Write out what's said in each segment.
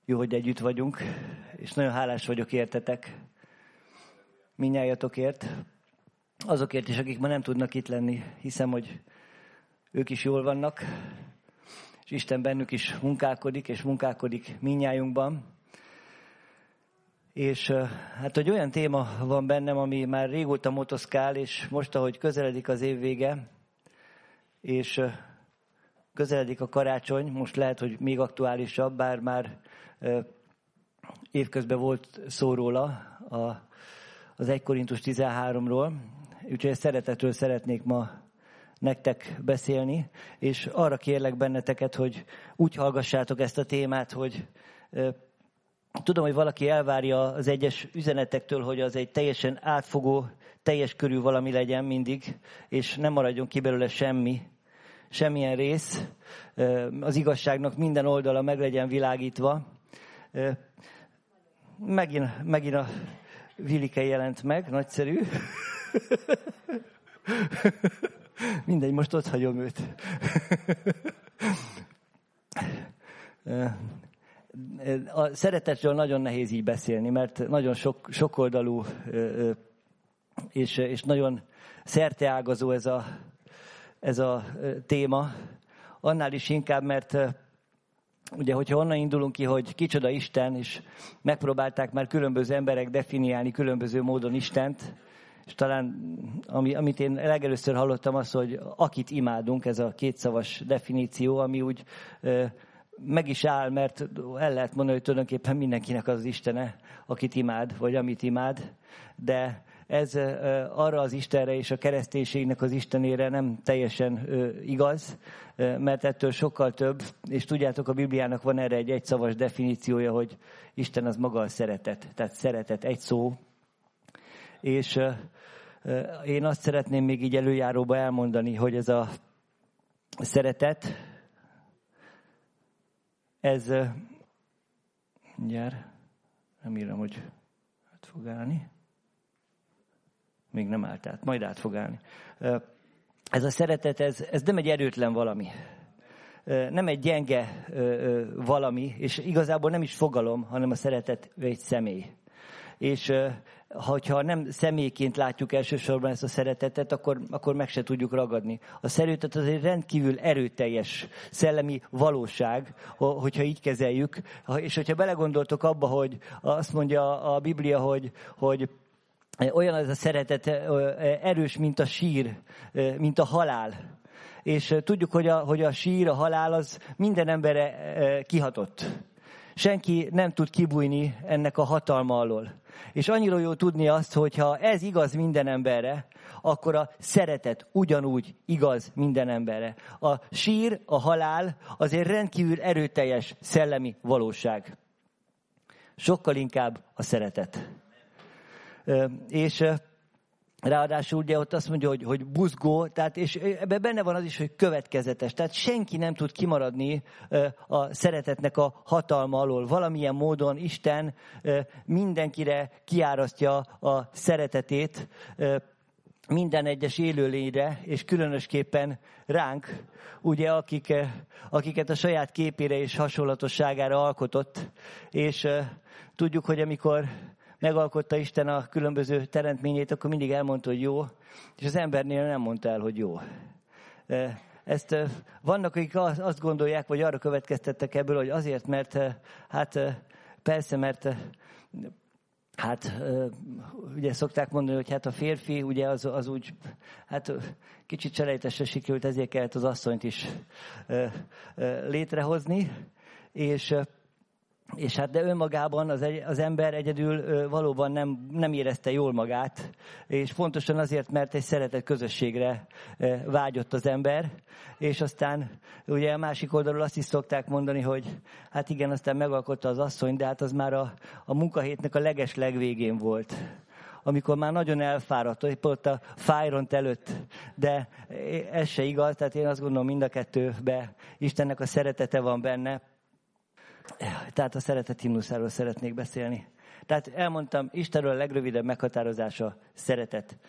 Jó, hogy együtt vagyunk, és nagyon hálás vagyok értetek, mindnyájatokért, azokért is, akik ma nem tudnak itt lenni. Hiszem, hogy ők is jól vannak, és Isten bennük is munkálkodik, és munkálkodik mindnyájunkban. És hát, hogy olyan téma van bennem, ami már régóta motoszkál, és most, ahogy közeledik az év vége, és közeledik a karácsony, most lehet, hogy még aktuálisabb, bár már évközben volt szó róla, az 1 Korintus 13-ról, úgyhogy szeretetről szeretnék ma nektek beszélni, és arra kérlek benneteket, hogy úgy hallgassátok ezt a témát, hogy tudom, hogy valaki elvárja az egyes üzenetektől, hogy az egy teljesen átfogó, teljes körű valami legyen mindig, és nem maradjon ki belőle semmilyen rész, az igazságnak minden oldala meg legyen világítva. Megint a Vilike jelent meg, nagyszerű. Mindegy, most ott hagyom őt. A szeretetről nagyon nehéz így beszélni, mert nagyon sokoldalú és nagyon szerteágazó ez a téma. Annál is inkább, mert ugye, hogyha onnan indulunk ki, hogy kicsoda Isten, és megpróbálták már különböző emberek definiálni különböző módon Istent, és talán, amit én legelőször hallottam, az, hogy akit imádunk, ez a kétszavas definíció, ami úgy meg is áll, mert el lehet mondani, hogy tulajdonképpen mindenkinek az Istene, akit imád, vagy amit imád, de ez arra az Istenre és a kereszténységnek az Istenére nem teljesen igaz, mert ettől sokkal több, és tudjátok, a Bibliának van erre egy egyszavas definíciója, hogy Isten az maga a szeretet, tehát szeretet egy szó, és én azt szeretném még így előjáróba elmondani, hogy ez a szeretet, ez, mindjárt, nem írom, hogy át fog állni. Még nem állt át, majd át fog állni. Ez a szeretet, ez nem egy erőtlen valami. Nem egy gyenge valami, és igazából nem is fogalom, hanem a szeretet egy személy. És ha nem személyként látjuk elsősorban ezt a szeretetet, akkor meg se tudjuk ragadni. A szeretet az egy rendkívül erőteljes szellemi valóság, hogyha így kezeljük. És hogyha belegondoltok abba, hogy azt mondja a Biblia, hogy olyan az a szeretet erős, mint a sír, mint a halál. És tudjuk, hogy a sír, a halál az minden emberre kihatott. Senki nem tud kibújni ennek a hatalma alól. És annyira jó tudni azt, hogyha ez igaz minden emberre, akkor a szeretet ugyanúgy igaz minden emberre. A sír, a halál az egy rendkívül erőteljes szellemi valóság. Sokkal inkább a szeretet. És ráadásul ugye ott azt mondja, hogy buzgó, tehát, és ebben benne van az is, hogy következetes. Tehát senki nem tud kimaradni a szeretetnek a hatalma alól. Valamilyen módon Isten mindenkire kiárasztja a szeretetét, minden egyes élőlényre, és különösképpen ránk, ugye, akiket a saját képére és hasonlatosságára alkotott. És tudjuk, hogy amikor megalkotta Isten a különböző teremtményét, akkor mindig elmondta, hogy jó, és az embernél nem mondta el, hogy jó. Vannak, akik azt gondolják, vagy arra következtettek ebből, hogy azért, mert persze, mert ugye szokták mondani, hogy hát a férfi, ugye az úgy, kicsit selejtesre sikerült, ezért kellett az asszonyt is létrehozni, és hát de önmagában az ember egyedül valóban nem érezte jól magát, és pontosan azért, mert egy szeretett közösségre vágyott az ember, és aztán ugye a másik oldalról azt is szokták mondani, hogy hát igen, aztán megalkotta az asszony, de hát az már a munkahétnek a legvégén volt, amikor már nagyon elfáradt, épp ott a fájront előtt, de ez se igaz, tehát én azt gondolom, mind a kettőben Istennek a szeretete van benne. Tehát a szeretet himnuszáról szeretnék beszélni. Tehát elmondtam, Istenről a legrövidebb meghatározása szeretet.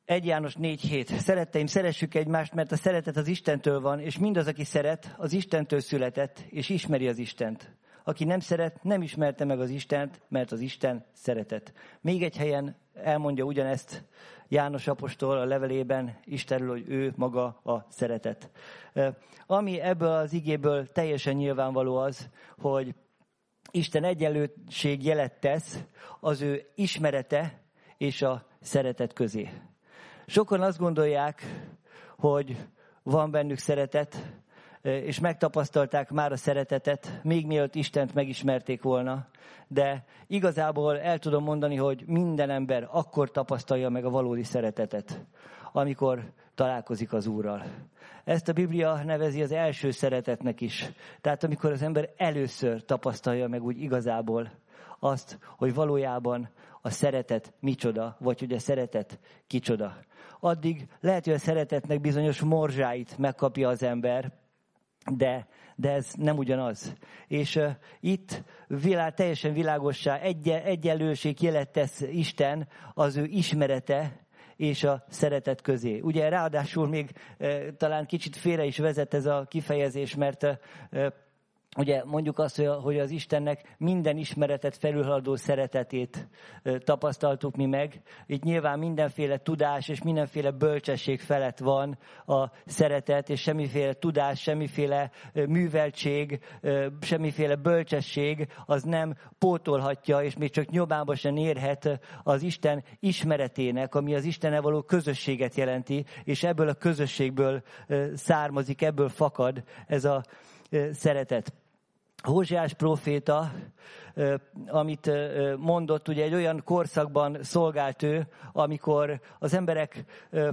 1 János 4:7. Szeretteim, szeressük egymást, mert a szeretet az Istentől van, és mindaz, aki szeret, az Istentől született, és ismeri az Istent. Aki nem szeret, nem ismerte meg az Istent, mert az Isten szeretet. Még egy helyen elmondja ugyanezt János apostol a levelében Istenről, hogy ő maga a szeretet. Ami ebből az igéből teljesen nyilvánvaló az, hogy Isten egyenlőség jelet tesz az ő ismerete és a szeretet közé. Sokan azt gondolják, hogy van bennük szeretet, és megtapasztalták már a szeretetet, még mielőtt Istent megismerték volna. De igazából el tudom mondani, hogy minden ember akkor tapasztalja meg a valódi szeretetet, amikor találkozik az Úrral. Ezt a Biblia nevezi az első szeretetnek is. Tehát amikor az ember először tapasztalja meg úgy igazából azt, hogy valójában a szeretet micsoda, vagy hogy a szeretet kicsoda. Addig lehet, hogy a szeretetnek bizonyos morzsáit megkapja az ember, de ez nem ugyanaz. És itt teljesen világossá egyenlőség jelet tesz Isten az ő ismerete és a szeretet közé. Ugye ráadásul még talán kicsit félre is vezet ez a kifejezés, mert ugye mondjuk azt, hogy az Istennek minden ismeretet felülhaladó szeretetét tapasztaltuk mi meg. Itt nyilván mindenféle tudás és mindenféle bölcsesség felett van a szeretet, és semmiféle tudás, semmiféle műveltség, semmiféle bölcsesség az nem pótolhatja, és még csak nyomában sem érhet az Isten ismeretének, ami az Istennel való közösséget jelenti, és ebből a közösségből származik, ebből fakad ez a szeretet. Hóseás próféta, amit mondott, ugye egy olyan korszakban szolgált ő, amikor az emberek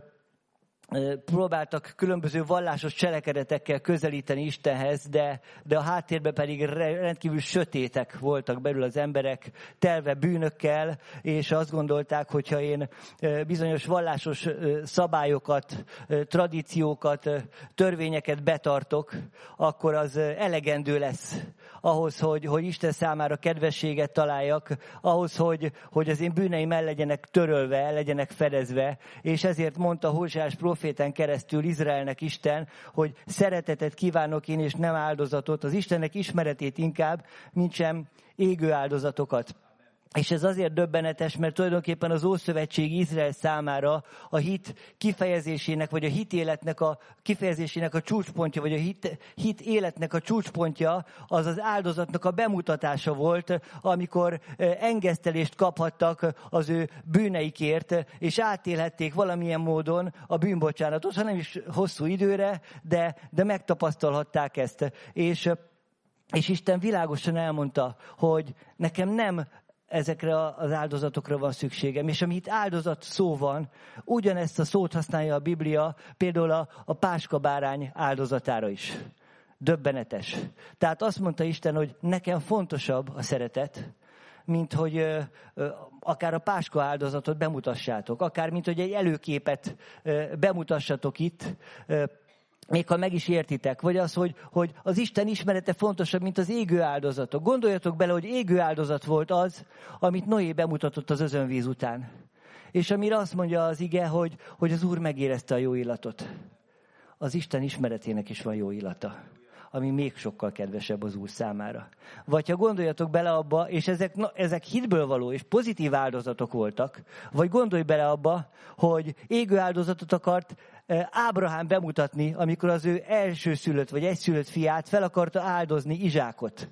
próbáltak különböző vallásos cselekedetekkel közelíteni Istenhez, de a háttérben pedig rendkívül sötétek voltak belül az emberek, telve bűnökkel, és azt gondolták, hogyha én bizonyos vallásos szabályokat, tradíciókat, törvényeket betartok, akkor az elegendő lesz ahhoz, hogy Isten számára kedvességet találjak, ahhoz, hogy az én bűneim el legyenek törölve, el legyenek fedezve, és ezért mondta Hóseás prófétán keresztül Izraelnek Isten, hogy szeretetet kívánok én, és nem áldozatot, az Istennek ismeretét inkább, mintsem égő áldozatokat. És ez azért döbbenetes, mert tulajdonképpen az Ószövetség Izrael számára a hit kifejezésének, vagy a hit életnek a kifejezésének a csúcspontja, vagy a hit életnek a csúcspontja, az az áldozatnak a bemutatása volt, amikor engesztelést kaphattak az ő bűneikért, és átélhették valamilyen módon a bűnbocsánatot, ha nem is hosszú időre, de megtapasztalhatták ezt. És Isten világosan elmondta, hogy nekem nem ezekre az áldozatokra van szükségem. És ami itt áldozat szó van, ugyanezt a szót használja a Biblia például a páskabárány áldozatára is. Döbbenetes. Tehát azt mondta Isten, hogy nekem fontosabb a szeretet, mint hogy akár a páska áldozatot bemutassátok, akár mint hogy egy előképet bemutassatok itt, még ha meg is értitek, vagy az, hogy az Isten ismerete fontosabb, mint az égő áldozatok. Gondoljatok bele, hogy égő áldozat volt az, amit Noé bemutatott az özönvíz után. És amire azt mondja az ige, hogy az Úr megérezte a jó illatot. Az Isten ismeretének is van jó illata, ami még sokkal kedvesebb az Úr számára. Vagy ha gondoljatok bele abba, és ezek hitből való és pozitív áldozatok voltak, vagy gondolj bele abba, hogy égő áldozatot akart Ábrahám bemutatni, amikor az ő elsőszülött vagy egyszülött fiát fel akarta áldozni, Izsákot.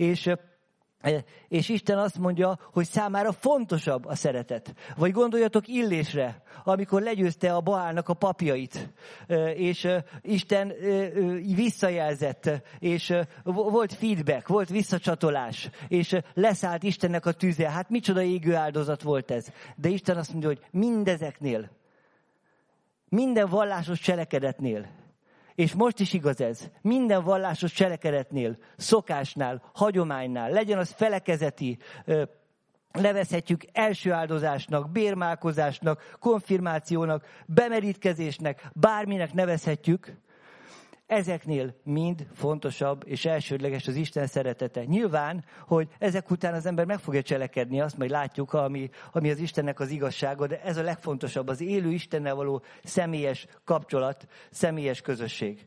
És Isten azt mondja, hogy számára fontosabb a szeretet. Vagy gondoljatok Illésre, amikor legyőzte a Baálnak a papjait, és Isten visszajelzett, és volt feedback, volt visszacsatolás, és leszállt Istennek a tüze. Hát micsoda égő áldozat volt ez. De Isten azt mondja, hogy mindezeknél, minden vallásos cselekedetnél, és most is igaz ez, minden vallásos cselekedetnél, szokásnál, hagyománynál, legyen az felekezeti, nevezhetjük első áldozásnak, bérmálkozásnak, konfirmációnak, bemerítkezésnek, bárminek nevezhetjük, ezeknél mind fontosabb és elsődleges az Isten szeretete. Nyilván, hogy ezek után az ember meg fogja cselekedni, azt majd látjuk, ami az Istennek az igazsága, de ez a legfontosabb, az élő Istennel való személyes kapcsolat, személyes közösség.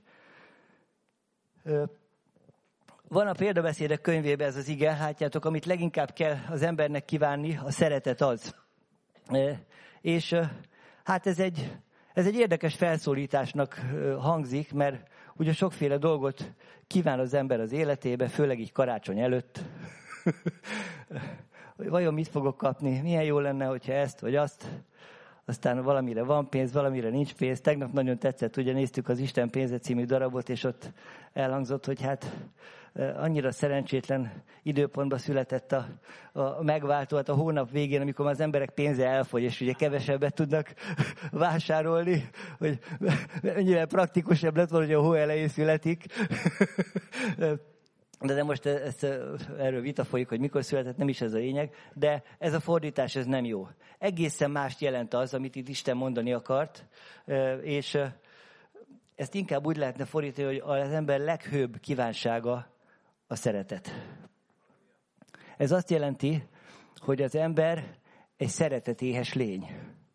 Van a példabeszédek könyvében ez az ige, látjátok, amit leginkább kell az embernek kívánni, a szeretet az. És hát ez egy érdekes felszólításnak hangzik, mert ugye sokféle dolgot kíván az ember az életébe, főleg így karácsony előtt. Vajon mit fogok kapni? Milyen jó lenne, hogyha ezt vagy azt. Aztán valamire van pénz, valamire nincs pénz. Tegnap nagyon tetszett, ugye néztük az Isten pénze című darabot, és ott elhangzott, hogy hát annyira szerencsétlen időpontban született a megváltó, hát a hónap végén, amikor az emberek pénze elfogy, és ugye kevesebbet tudnak vásárolni, hogy mennyire praktikusabb lett volna, hogy a hó elején születik. De most erről vita folyik, hogy mikor született, nem is ez a lényeg, de ez a fordítás, ez nem jó. Egészen mást jelent az, amit itt Isten mondani akart, és ezt inkább úgy lehetne fordítani, hogy az ember leghőbb kívánsága a szeretet. Ez azt jelenti, hogy az ember egy szeretetéhes lény.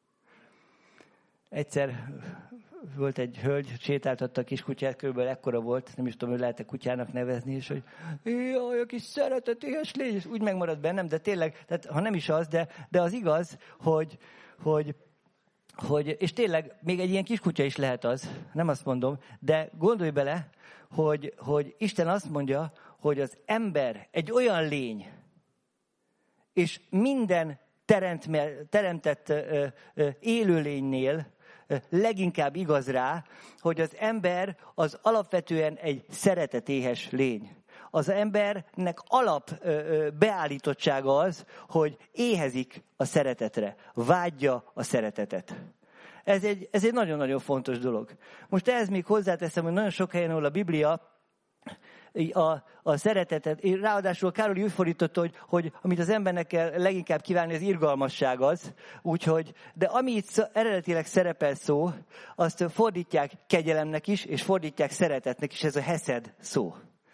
Egyszer volt egy hölgy, sétáltatta a kis kutyát, körülbelül ekkora volt, nem is tudom, hogy lehet-e kutyának nevezni, és hogy jaj, a kis szeretetéhes lény, és úgy megmaradt bennem, de tényleg, tehát, ha nem is az, de az igaz, hogy és tényleg még egy ilyen kis kutya is lehet az, nem azt mondom, de gondolj bele, hogy Isten azt mondja, hogy az ember egy olyan lény, és minden teremtett élőlénynél leginkább igaz rá, hogy az ember az alapvetően egy szeretetéhes lény. Az embernek alap beállítottsága az, hogy éhezik a szeretetre, vágyja a szeretetet. Ez egy nagyon-nagyon fontos dolog. Most ehhez még hozzáteszem, hogy nagyon sok helyen, ahol a Biblia a szeretetet, ráadásul Károli úgy fordította, hogy amit az embernek kell leginkább kívánni, az irgalmasság az, úgyhogy, de ami itt eredetileg szerepel szó, azt fordítják kegyelemnek is, és fordítják szeretetnek is, ez a heszed szó.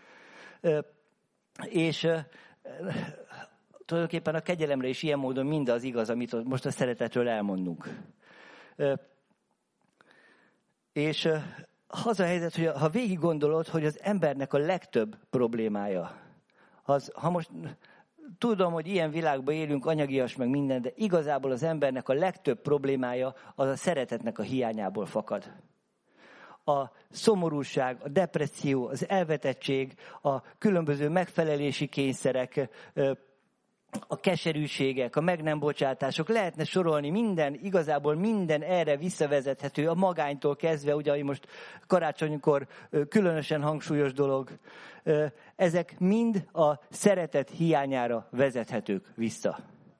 És tulajdonképpen a kegyelemre is ilyen módon mindaz igaz, amit most a szeretetről elmondunk. És az a helyzet, hogy ha végig gondolod, hogy az embernek a legtöbb problémája, ha most tudom, hogy ilyen világban élünk, anyagias meg minden, de igazából az embernek a legtöbb problémája az a szeretetnek a hiányából fakad. A szomorúság, a depresszió, az elvetettség, a különböző megfelelési kényszerek, a keserűségek, a meg nem bocsátások, lehetne sorolni igazából minden erre visszavezethető, a magánytól kezdve, ugye, most karácsonykor különösen hangsúlyos dolog, ezek mind a szeretet hiányára vezethetők vissza.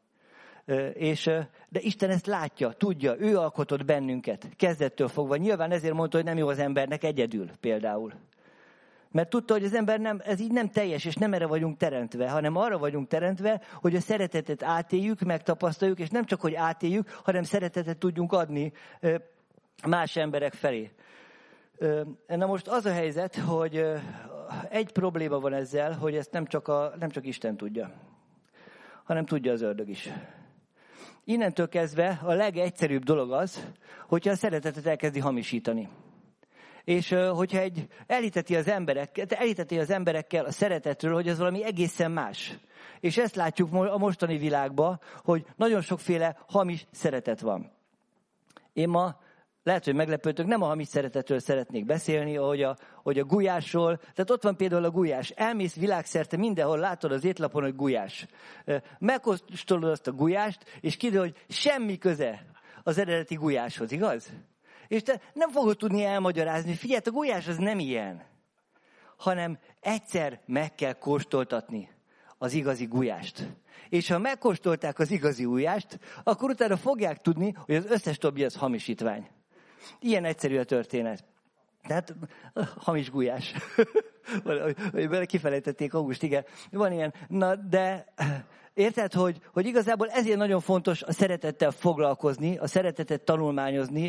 De Isten ezt látja, tudja, ő alkotott bennünket, kezdettől fogva. Nyilván ezért mondta, hogy nem jó az embernek egyedül például. Mert tudta, hogy az ember ez így nem teljes, és nem erre vagyunk teremtve, hanem arra vagyunk teremtve, hogy a szeretetet átéljük, megtapasztaljuk, és nem csak, hogy átéljük, hanem szeretetet tudjunk adni más emberek felé. Na most az a helyzet, hogy egy probléma van ezzel, hogy ezt nem csak Isten tudja, hanem tudja az ördög is. Innentől kezdve a legegyszerűbb dolog az, hogyha a szeretetet elkezdi hamisítani. És hogyha elhiteti az emberekkel a szeretetről, hogy ez valami egészen más. És ezt látjuk a mostani világban, hogy nagyon sokféle hamis szeretet van. Én ma, lehet, hogy meglepődtök, nem a hamis szeretetről szeretnék beszélni, hogy a gulyásról. Tehát ott van például a gulyás. Elmész világszerte, mindenhol látod az étlapon, hogy gulyás. Megkóstolod azt a gulyást, és kiderül, hogy semmi köze az eredeti gulyáshoz, igaz? És te nem fogod tudni elmagyarázni, figyelj, a gulyás az nem ilyen, hanem egyszer meg kell kóstoltatni az igazi gulyást. És ha megkóstolták az igazi gulyást, akkor utána fogják tudni, hogy az összes többi az hamisítvány. Ilyen egyszerű a történet. Tehát hamis gulyás. Bele kifelejtették August, igen. Van ilyen. Na, de érted, hogy igazából ezért nagyon fontos a szeretettel foglalkozni, a szeretetet tanulmányozni,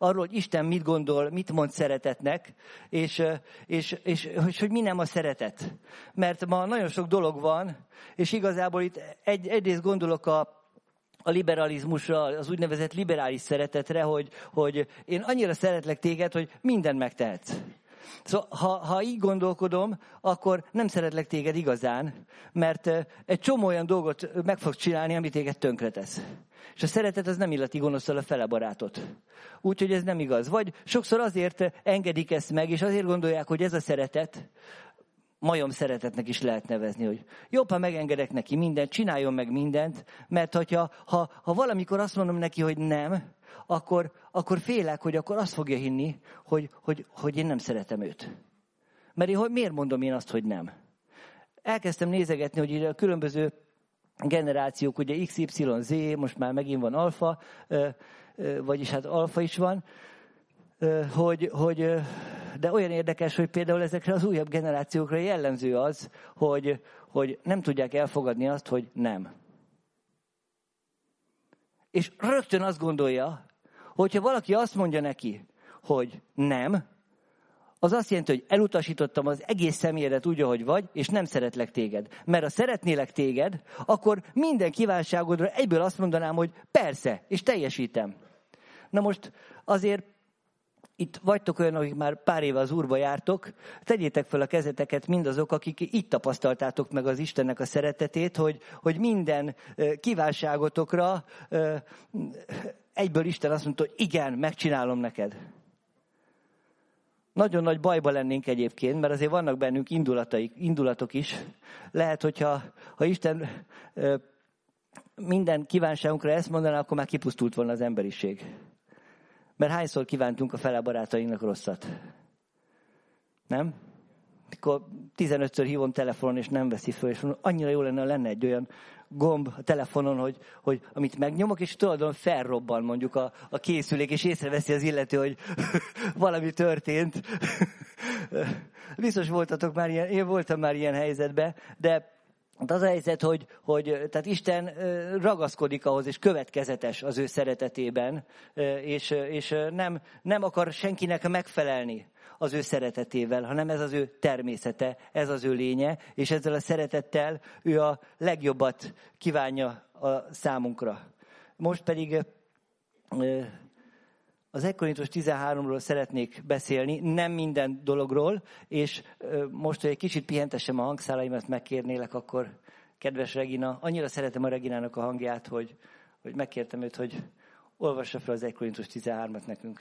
arról, hogy Isten mit gondol, mit mond szeretetnek, és hogy mi nem a szeretet. Mert ma nagyon sok dolog van, és igazából itt egyrészt gondolok a liberalizmusra, az úgynevezett liberális szeretetre, hogy én annyira szeretlek téged, hogy mindent megtehetsz. Szóval, ha így gondolkodom, akkor nem szeretlek téged igazán, mert egy csomó olyan dolgot meg fogsz csinálni, amit téged tönkretesz. És a szeretet az nem illeti gonoszszal a fele barátot. Úgyhogy ez nem igaz. Vagy sokszor azért engedik ezt meg, és azért gondolják, hogy ez a szeretet, majom szeretetnek is lehet nevezni, hogy jobb, ha megengedek neki mindent, csináljon meg mindent, mert ha valamikor azt mondom neki, hogy nem, akkor félek, hogy akkor azt fogja hinni, hogy én nem szeretem őt. Mert miért mondom én azt, hogy nem? Elkezdtem nézegetni, hogy a különböző generációk, ugye X, Y, Z, most már megint van alfa, vagyis hát alfa is van, de olyan érdekes, hogy például ezekre az újabb generációkra jellemző az, hogy nem tudják elfogadni azt, hogy nem. És rögtön azt gondolja, hogyha valaki azt mondja neki, hogy nem, az azt jelenti, hogy elutasítottam az egész személyedet úgy, ahogy vagy, és nem szeretlek téged. Mert ha szeretnélek téged, akkor minden kívánságodra egyből azt mondanám, hogy persze, és teljesítem. Na most azért itt vagytok olyan, akik már pár éve az Úrba jártok, tegyétek fel a kezeteket mindazok, akik itt tapasztaltátok meg az Istennek a szeretetét, hogy minden kívánságotokra egyből Isten azt mondta, hogy igen, megcsinálom neked. Nagyon nagy bajba lennénk egyébként, mert azért vannak bennünk indulatok is. Lehet, hogyha Isten minden kívánságunkra ezt mondaná, akkor már kipusztult volna az emberiség. Mert hányszor kívántunk a fele barátainknak rosszat? Nem? Mikor 15-ször hívom telefonon, és nem veszi föl, és mondom, annyira jó lenne egy olyan gomb a telefonon, hogy amit megnyomok, és tulajdonképpen felrobban mondjuk a készülék, és észreveszi az illető, hogy valami történt. Biztos voltatok már ilyen, én voltam már ilyen helyzetben, de az a helyzet, hogy tehát Isten ragaszkodik ahhoz, és következetes az ő szeretetében, és nem akar senkinek megfelelni az ő szeretetével, hanem ez az ő természete, ez az ő lénye, és ezzel a szeretettel ő a legjobbat kívánja a számunkra. Most pedig az 1 Korintus 13-ról szeretnék beszélni, nem minden dologról, és most, hogy egy kicsit pihentessem a hangszálaimat, megkérnélek, akkor kedves Regina, annyira szeretem a Reginának a hangját, hogy megkértem őt, hogy olvassa fel az 1 Korintus 13-at nekünk.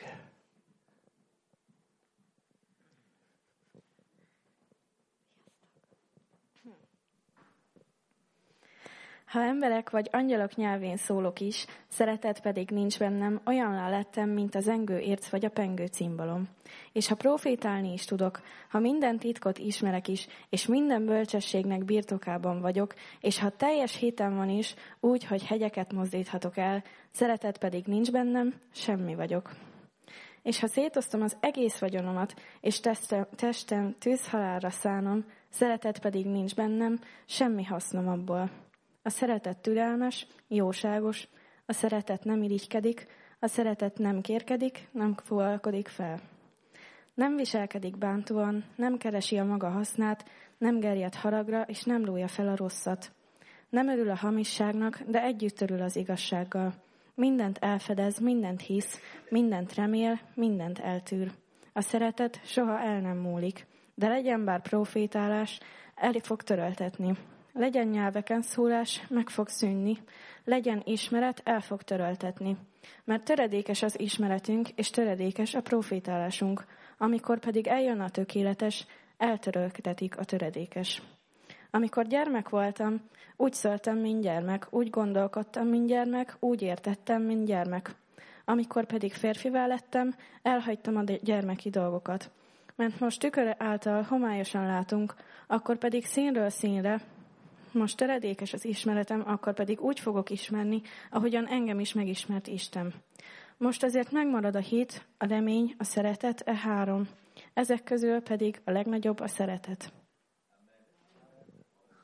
Ha emberek vagy angyalok nyelvén szólok is, szeretet pedig nincs bennem, olyanlá lettem, mint a zengő érc vagy a pengő cimbalom. És ha profétálni is tudok, ha minden titkot ismerek is, és minden bölcsességnek birtokában vagyok, és ha teljes hitem van is, úgy, hogy hegyeket mozdíthatok el, szeretet pedig nincs bennem, semmi vagyok. És ha szétosztom az egész vagyonomat, és testem tűzhalálra szánom, szeretet pedig nincs bennem, semmi hasznom abból. A szeretet türelmes, jóságos, a szeretet nem irigykedik, a szeretet nem kérkedik, nem fuvalkodik fel. Nem viselkedik bántóan, nem keresi a maga hasznát, nem gerjed haragra, és nem lója fel a rosszat. Nem örül a hamisságnak, de együtt örül az igazsággal. Mindent elfedez, mindent hisz, mindent remél, mindent eltűr. A szeretet soha el nem múlik, de legyen bár profétálás, el fog töröltetni. Legyen nyelveken szólás, meg fog szűnni. Legyen ismeret, el fog töröltetni. Mert töredékes az ismeretünk, és töredékes a profétálásunk. Amikor pedig eljön a tökéletes, eltöröltetik a töredékes. Amikor gyermek voltam, úgy szóltam, mint gyermek, úgy gondolkodtam, mint gyermek, úgy értettem, mint gyermek. Amikor pedig férfivá lettem, elhagytam a gyermeki dolgokat. Mert most tükör által homályosan látunk, akkor pedig színről színre, most töredékes az ismeretem, akkor pedig úgy fogok ismerni, ahogyan engem is megismert Isten. Most azért megmarad a hit, a remény, a szeretet, e három. Ezek közül pedig a legnagyobb a szeretet.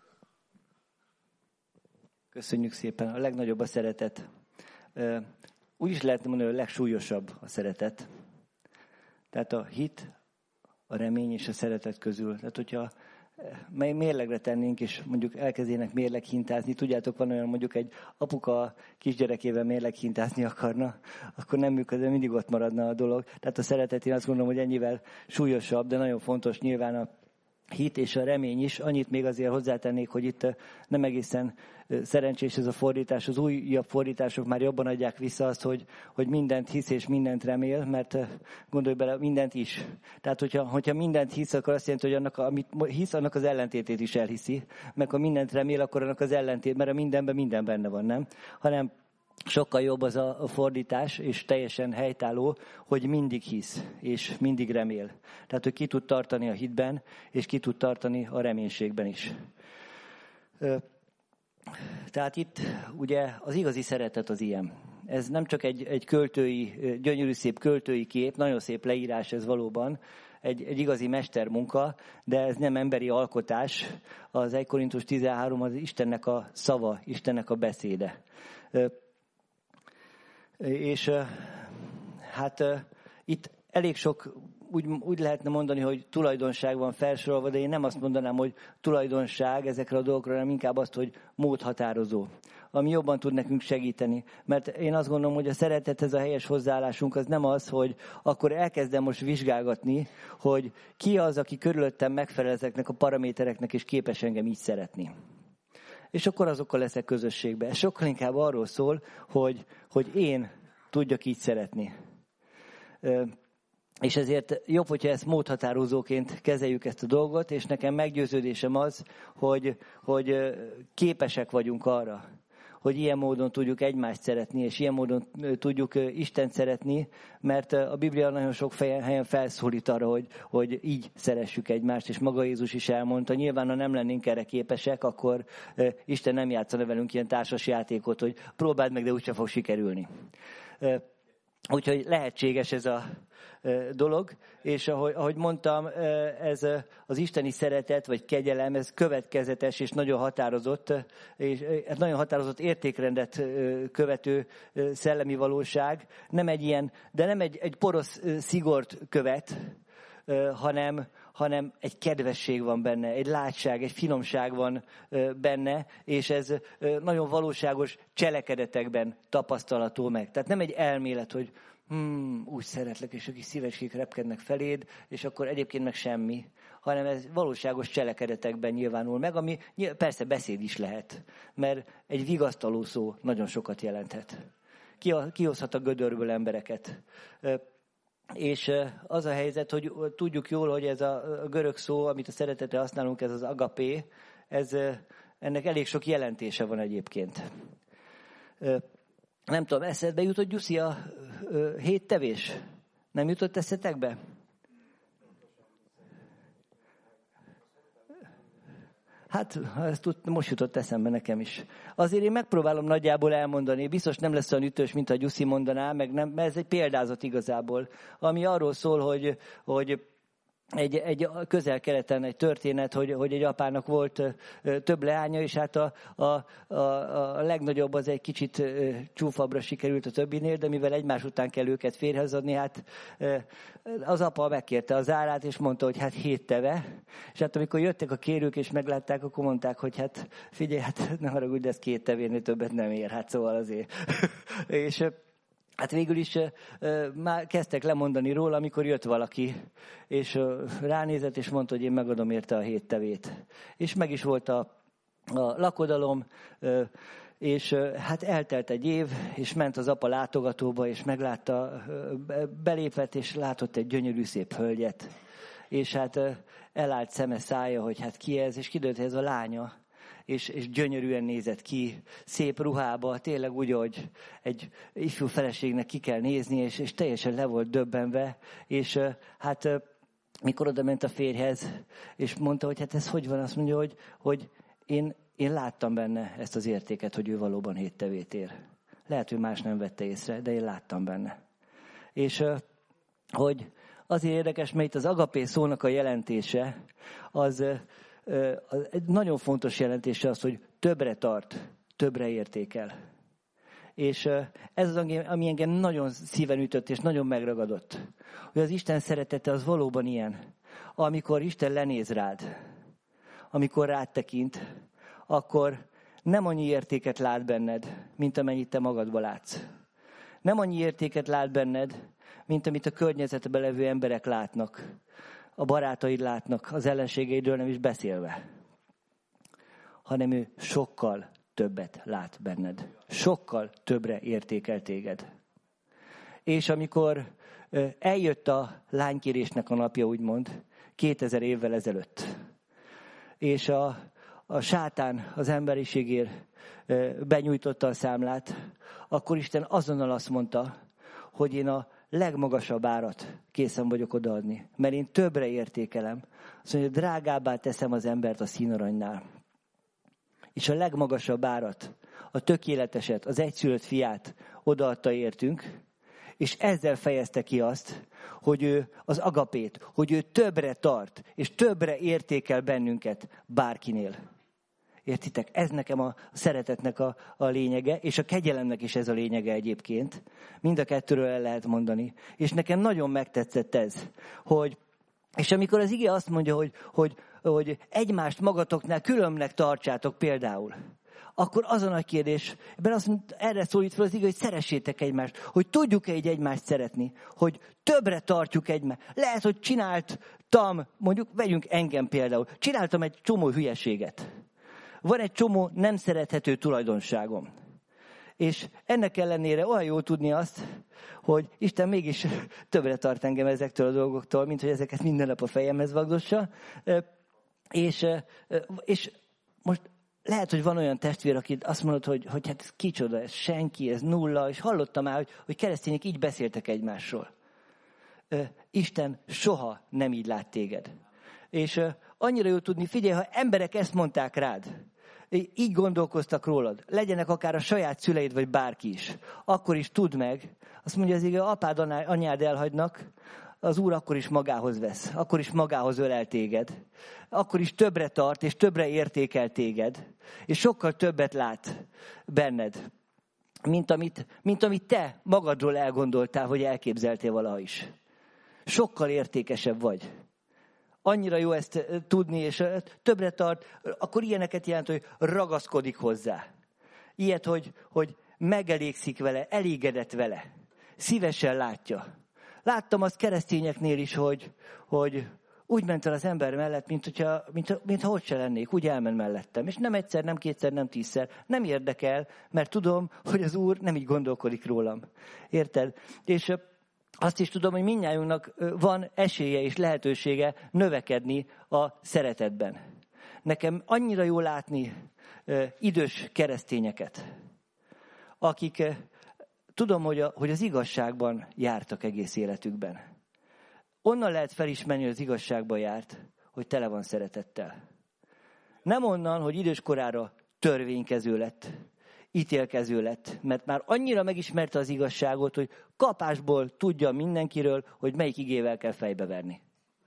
Köszönjük szépen, a legnagyobb a szeretet. úgy is lehet mondani, hogy a legsúlyosabb a szeretet. Tehát a hit, a remény és a szeretet közül. Tehát, hogyha mérlegre tennénk, és mondjuk elkezdenek mérleghintázni, tudjátok, van olyan, mondjuk egy apuka kisgyerekével mérleghintázni akarna, akkor nem működne, mindig ott maradna a dolog. Tehát a szeretet, én azt gondolom, hogy ennyivel súlyosabb, de nagyon fontos nyilván a hit és a remény is. Annyit még azért hozzátennék, hogy itt nem egészen szerencsés ez a fordítás. Az újabb fordítások már jobban adják vissza azt, hogy mindent hisz és mindent remél, mert gondolj bele, mindent is. Tehát, hogyha mindent hisz, akkor azt jelenti, hogy amit hisz, annak az ellentétét is elhiszi. Meg ha mindent remél, akkor annak az ellentét, mert a mindenben minden benne van, nem? Hanem sokkal jobb az a fordítás, és teljesen helytálló, hogy mindig hisz, és mindig remél. Tehát, hogy ki tud tartani a hitben, és ki tud tartani a reménységben is. Tehát itt ugye az igazi szeretet az ilyen. Ez nem csak egy költői, gyönyörű szép költői kép, nagyon szép leírás ez valóban, egy igazi mestermunka, de ez nem emberi alkotás. Az 1 Korintus 13 az Istennek a szava, Istennek a beszéde. És hát itt elég sok, úgy lehetne mondani, hogy tulajdonság van felsorolva, de én nem azt mondanám, hogy tulajdonság ezekre a dolgokra, hanem inkább azt, hogy módhatározó, ami jobban tud nekünk segíteni. Mert én azt gondolom, hogy a szeretethez a helyes hozzáállásunk az nem az, hogy akkor elkezdem most vizsgálgatni, hogy ki az, aki körülöttem megfelel ezeknek a paramétereknek, és képes engem így szeretni. És akkor azokkal leszek közösségben. Ez sokkal inkább arról szól, hogy én tudjak így szeretni. És ezért jobb, hogyha ezt módhatározóként kezeljük ezt a dolgot, és nekem meggyőződésem az, hogy képesek vagyunk arra, hogy ilyen módon tudjuk egymást szeretni, és ilyen módon tudjuk Istent szeretni, mert a Biblia nagyon sok helyen felszólít arra, hogy így szeressük egymást, és maga Jézus is elmondta. Nyilván, ha nem lennénk erre képesek, akkor Isten nem játszana velünk ilyen társas játékot, hogy próbáld meg, de úgyse fog sikerülni. Úgyhogy lehetséges ez a dolog, és ahogy mondtam, ez az isteni szeretet, vagy kegyelem, ez következetes és nagyon határozott értékrendet követő szellemi valóság. Nem egy ilyen, de nem egy porosz szigort követ, hanem egy kedvesség van benne, egy látság, egy finomság van benne, és ez nagyon valóságos cselekedetekben tapasztalható meg. Tehát nem egy elmélet, hogy úgy szeretlek, és a kis szívecskék repkednek feléd, és akkor egyébként meg semmi, hanem ez valóságos cselekedetekben nyilvánul meg, ami persze beszéd is lehet, mert egy vigasztaló szó nagyon sokat jelenthet. Kihozhat a gödörből embereket. És az a helyzet, hogy tudjuk jól, hogy ez a görög szó, amit a szeretetre használunk, ez az agapé, ennek elég sok jelentése van egyébként. Nem tudom, eszedbe jutott, Gyuszi, a 7 tevés? Nem jutott eszetekbe? Hát, ezt most jutott eszembe nekem is. Azért én megpróbálom nagyjából elmondani, biztos nem lesz olyan ütős, mint a Gyuszi mondaná, meg nem, mert ez egy példázat igazából, ami arról szól, hogy egy Közel-Keleten egy történet, hogy egy apának volt több leánya, és hát a legnagyobb az egy kicsit csúfabbra sikerült a többinél, de mivel egymás után kell őket férjhez adni, hát az apa megkérte az árát, és mondta, hogy hát 7 teve. És hát amikor jöttek a kérők, és meglátták, akkor mondták, hogy hát figyelj, hát ne haragudj, de ez 2 tevénél többet nem ér, hát szóval azért. És hát végül is már kezdtek lemondani róla, amikor jött valaki, és ránézett, és mondta, hogy én megadom érte a 7 tevét. És meg is volt a lakodalom, és hát eltelt egy év, és ment az apa látogatóba, és meglátta, belépett, és látott egy gyönyörű szép hölgyet. És hát elállt szeme szája, hogy hát ki ez, és kiderült, hogy ez a lánya. És gyönyörűen nézett ki, szép ruhába, tényleg úgy, hogy egy ifjú feleségnek ki kell nézni, és teljesen le volt döbbenve, és hát mikor oda ment a férjhez, és mondta, hogy hát ez hogy van, azt mondja, hogy én láttam benne ezt az értéket, hogy ő valóban 7 tevét ér. Lehet, hogy más nem vette észre, de én láttam benne. És hogy azért érdekes, mert itt az agapé szónak a jelentése, az egy nagyon fontos jelentése az, hogy többre tart, többre értékel. És ez az, ami engem nagyon szíven ütött, és nagyon megragadott. Hogy az Isten szeretete az valóban ilyen. Amikor Isten lenéz rád, amikor rád tekint, akkor nem annyi értéket lát benned, mint amennyit te magadba látsz. Nem annyi értéket lát benned, mint amit a környezetben levő emberek látnak, a barátaid látnak, az ellenségeidről nem is beszélve. Hanem ő sokkal többet lát benned. Sokkal többre értékel téged. És amikor eljött a lánykérésnek a napja, úgymond, 2000 évvel ezelőtt, és a sátán az emberiségért benyújtotta a számlát, akkor Isten azonnal azt mondta, hogy én a legmagasabb árat készen vagyok odaadni, mert én többre értékelem. Azt mondja, drágábbá teszem az embert a színaranynál. És a legmagasabb árat, a tökéleteset, az egyszülött fiát odaadta értünk, és ezzel fejezte ki azt, hogy ő az agapét, hogy ő többre tart, és többre értékel bennünket bárkinél. Értitek? Ez nekem a szeretetnek a lényege, és a kegyelemnek is ez a lényege egyébként. Mind a kettőről el lehet mondani. És nekem nagyon megtetszett ez, hogy, és amikor az ige azt mondja, hogy egymást magatoknál különbnek tartsátok például, akkor az a nagy kérdés, ebben azt mondja, erre szólít fel az ige, hogy szeressétek egymást, hogy tudjuk-e így egymást szeretni, hogy többre tartjuk egymást. Lehet, hogy csináltam, mondjuk vegyünk engem például, csináltam egy csomó hülyeséget. Van egy csomó nem szerethető tulajdonságom. És ennek ellenére olyan jó tudni azt, hogy Isten mégis többre tart engem ezektől a dolgoktól, mint hogy ezeket minden nap a fejemhez vagdossa. És most lehet, hogy van olyan testvér, aki azt mondod, hogy hát ez kicsoda, ez senki, ez nulla, és hallottam már, hogy keresztények így beszéltek egymásról. Isten soha nem így lát téged. És annyira jó tudni, figyelj, ha emberek ezt mondták rád, így gondolkoztak rólad, legyenek akár a saját szüleid, vagy bárki is, akkor is tudd meg, azt mondja az ige, apád, anyád elhagynak, az Úr akkor is magához vesz, akkor is magához ölel téged, akkor is többre tart, és többre értékel téged, és sokkal többet lát benned, mint amit te magadról elgondoltál, vagy elképzeltél valaha is. Sokkal értékesebb vagy. Annyira jó ezt tudni, és többre tart, akkor ilyeneket jelent, hogy ragaszkodik hozzá. Ilyet, hogy megelégszik vele, elégedett vele. Szívesen látja. Láttam azt keresztényeknél is, hogy úgy ment el az ember mellett, mintha ott se lennék, úgy elment mellettem. És nem egyszer, nem kétszer, nem 10-szer. Nem érdekel, mert tudom, hogy az Úr nem így gondolkodik rólam. Érted? És azt is tudom, hogy mindnyájunknak van esélye és lehetősége növekedni a szeretetben. Nekem annyira jó látni idős keresztényeket, akik tudom, hogy az igazságban jártak egész életükben. Onnan lehet felismerni, hogy az igazságban járt, hogy tele van szeretettel. Nem onnan, hogy időskorára törvénykező lett, ítélkező lett, mert már annyira megismerte az igazságot, hogy kapásból tudja mindenkiről, hogy melyik igével kell fejbeverni.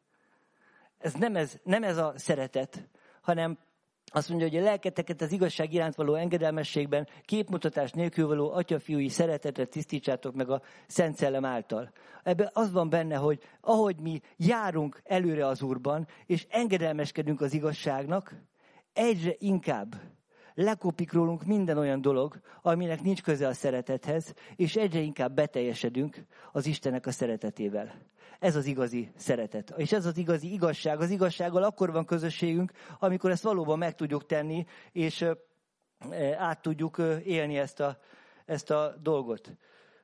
Ez nem ez a szeretet, hanem azt mondja, hogy a lelketeket az igazság iránt való engedelmességben képmutatás nélkül való atyafiúi szeretetre tisztítsátok meg a Szent Szellem által. Ebben az van benne, hogy ahogy mi járunk előre az Úrban, és engedelmeskedünk az igazságnak, egyre inkább lekopik rólunk minden olyan dolog, aminek nincs köze a szeretethez, és egyre inkább beteljesedünk az Istennek a szeretetével. Ez az igazi szeretet. És ez az igazi igazság. Az igazsággal akkor van közösségünk, amikor ezt valóban meg tudjuk tenni, és át tudjuk élni ezt a dolgot.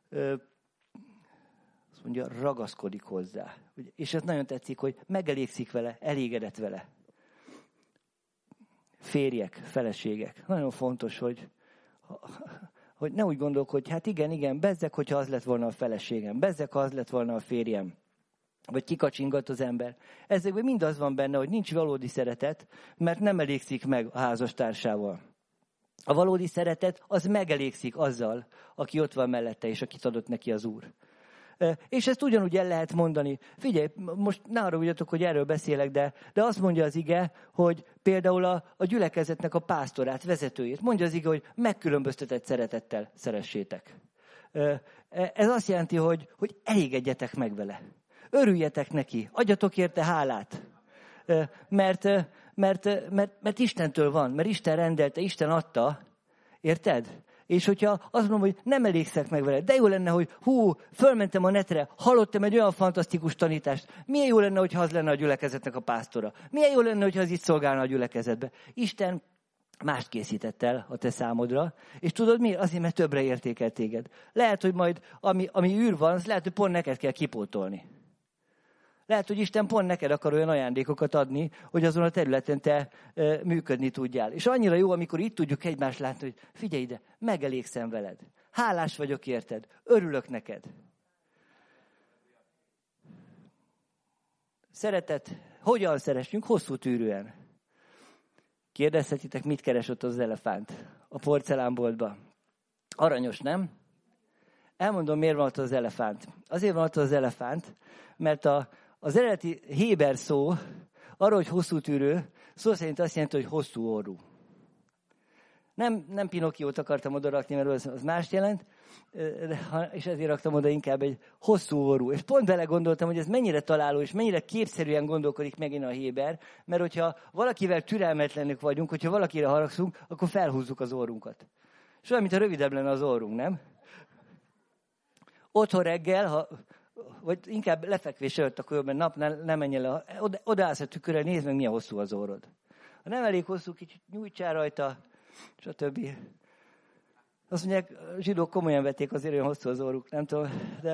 Azt mondja, ragaszkodik hozzá. És ez nagyon tetszik, hogy megelégszik vele, elégedett vele. Férjek, feleségek. Nagyon fontos, hogy ne úgy gondolkodj, hát igen, bezzeg, hogyha az lett volna a feleségem, bezzeg, ha az lett volna a férjem, vagy kikacsingat az ember. Ezekben mind az van benne, hogy nincs valódi szeretet, mert nem elégszik meg a házastársával. A valódi szeretet az megelégszik azzal, aki ott van mellette, és akit adott neki az Úr. És ezt ugyanúgy el lehet mondani. Figyelj, most ne haragudjatok, hogy erről beszélek, de azt mondja az ige, hogy például a gyülekezetnek a pásztorát, vezetőjét, mondja az ige, hogy megkülönböztetett szeretettel szeressétek. Ez azt jelenti, hogy elégedjetek meg vele. Örüljetek neki, adjatok érte hálát. Mert Istentől van, mert Isten rendelte, Isten adta, érted? És hogyha azt mondom, hogy nem elégszek meg vele, de jó lenne, hogy fölmentem a netre, hallottam egy olyan fantasztikus tanítást, milyen jó lenne, hogyha az lenne a gyülekezetnek a pásztora. Milyen jó lenne, hogyha az itt szolgálna a gyülekezetbe. Isten mást készített el a te számodra, és tudod mi? Azért, mert többre értékel téged. Lehet, hogy majd, ami űr van, az lehet, hogy pont neked kell kipótolni. Lehet, hogy Isten pont neked akar olyan ajándékokat adni, hogy azon a területen te működni tudjál. És annyira jó, amikor itt tudjuk egymást látni, hogy figyelj ide, megelégszem veled. Hálás vagyok érted, örülök neked. Szeretet, hogyan szeressünk? Hosszú tűrően. Kérdezhetitek, mit keres ott az elefánt a porcelánboltban? Aranyos, nem? Elmondom, miért van ott az elefánt. Azért van ott az elefánt, mert az eredeti héber szó, arra, hogy hosszú tűrő, szó szerint azt jelenti, hogy hosszú orrú. Nem Pinokkiót akartam oda rakni, mert az mást jelent, és ezért raktam oda inkább egy hosszú orrú. És pont vele gondoltam, hogy ez mennyire találó, és mennyire képszerűen gondolkodik megint a héber, mert hogyha valakivel türelmetlenek vagyunk, hogyha valakire haragszunk, akkor felhúzzuk az orrunkat. És olyan, mintha rövidebb lenne az orrunk, nem? Otthon reggel, vagy inkább lefekvés előtt, akkor jobb, mert nap ne menjen le. Odaállsz a tükörre, nézd meg, milyen hosszú az orrod. Ha nem elég hosszú, kicsit nyújtsál rajta, stb. Azt mondják, a zsidók komolyan vették, azért olyan hosszú az orruk, nem tudom,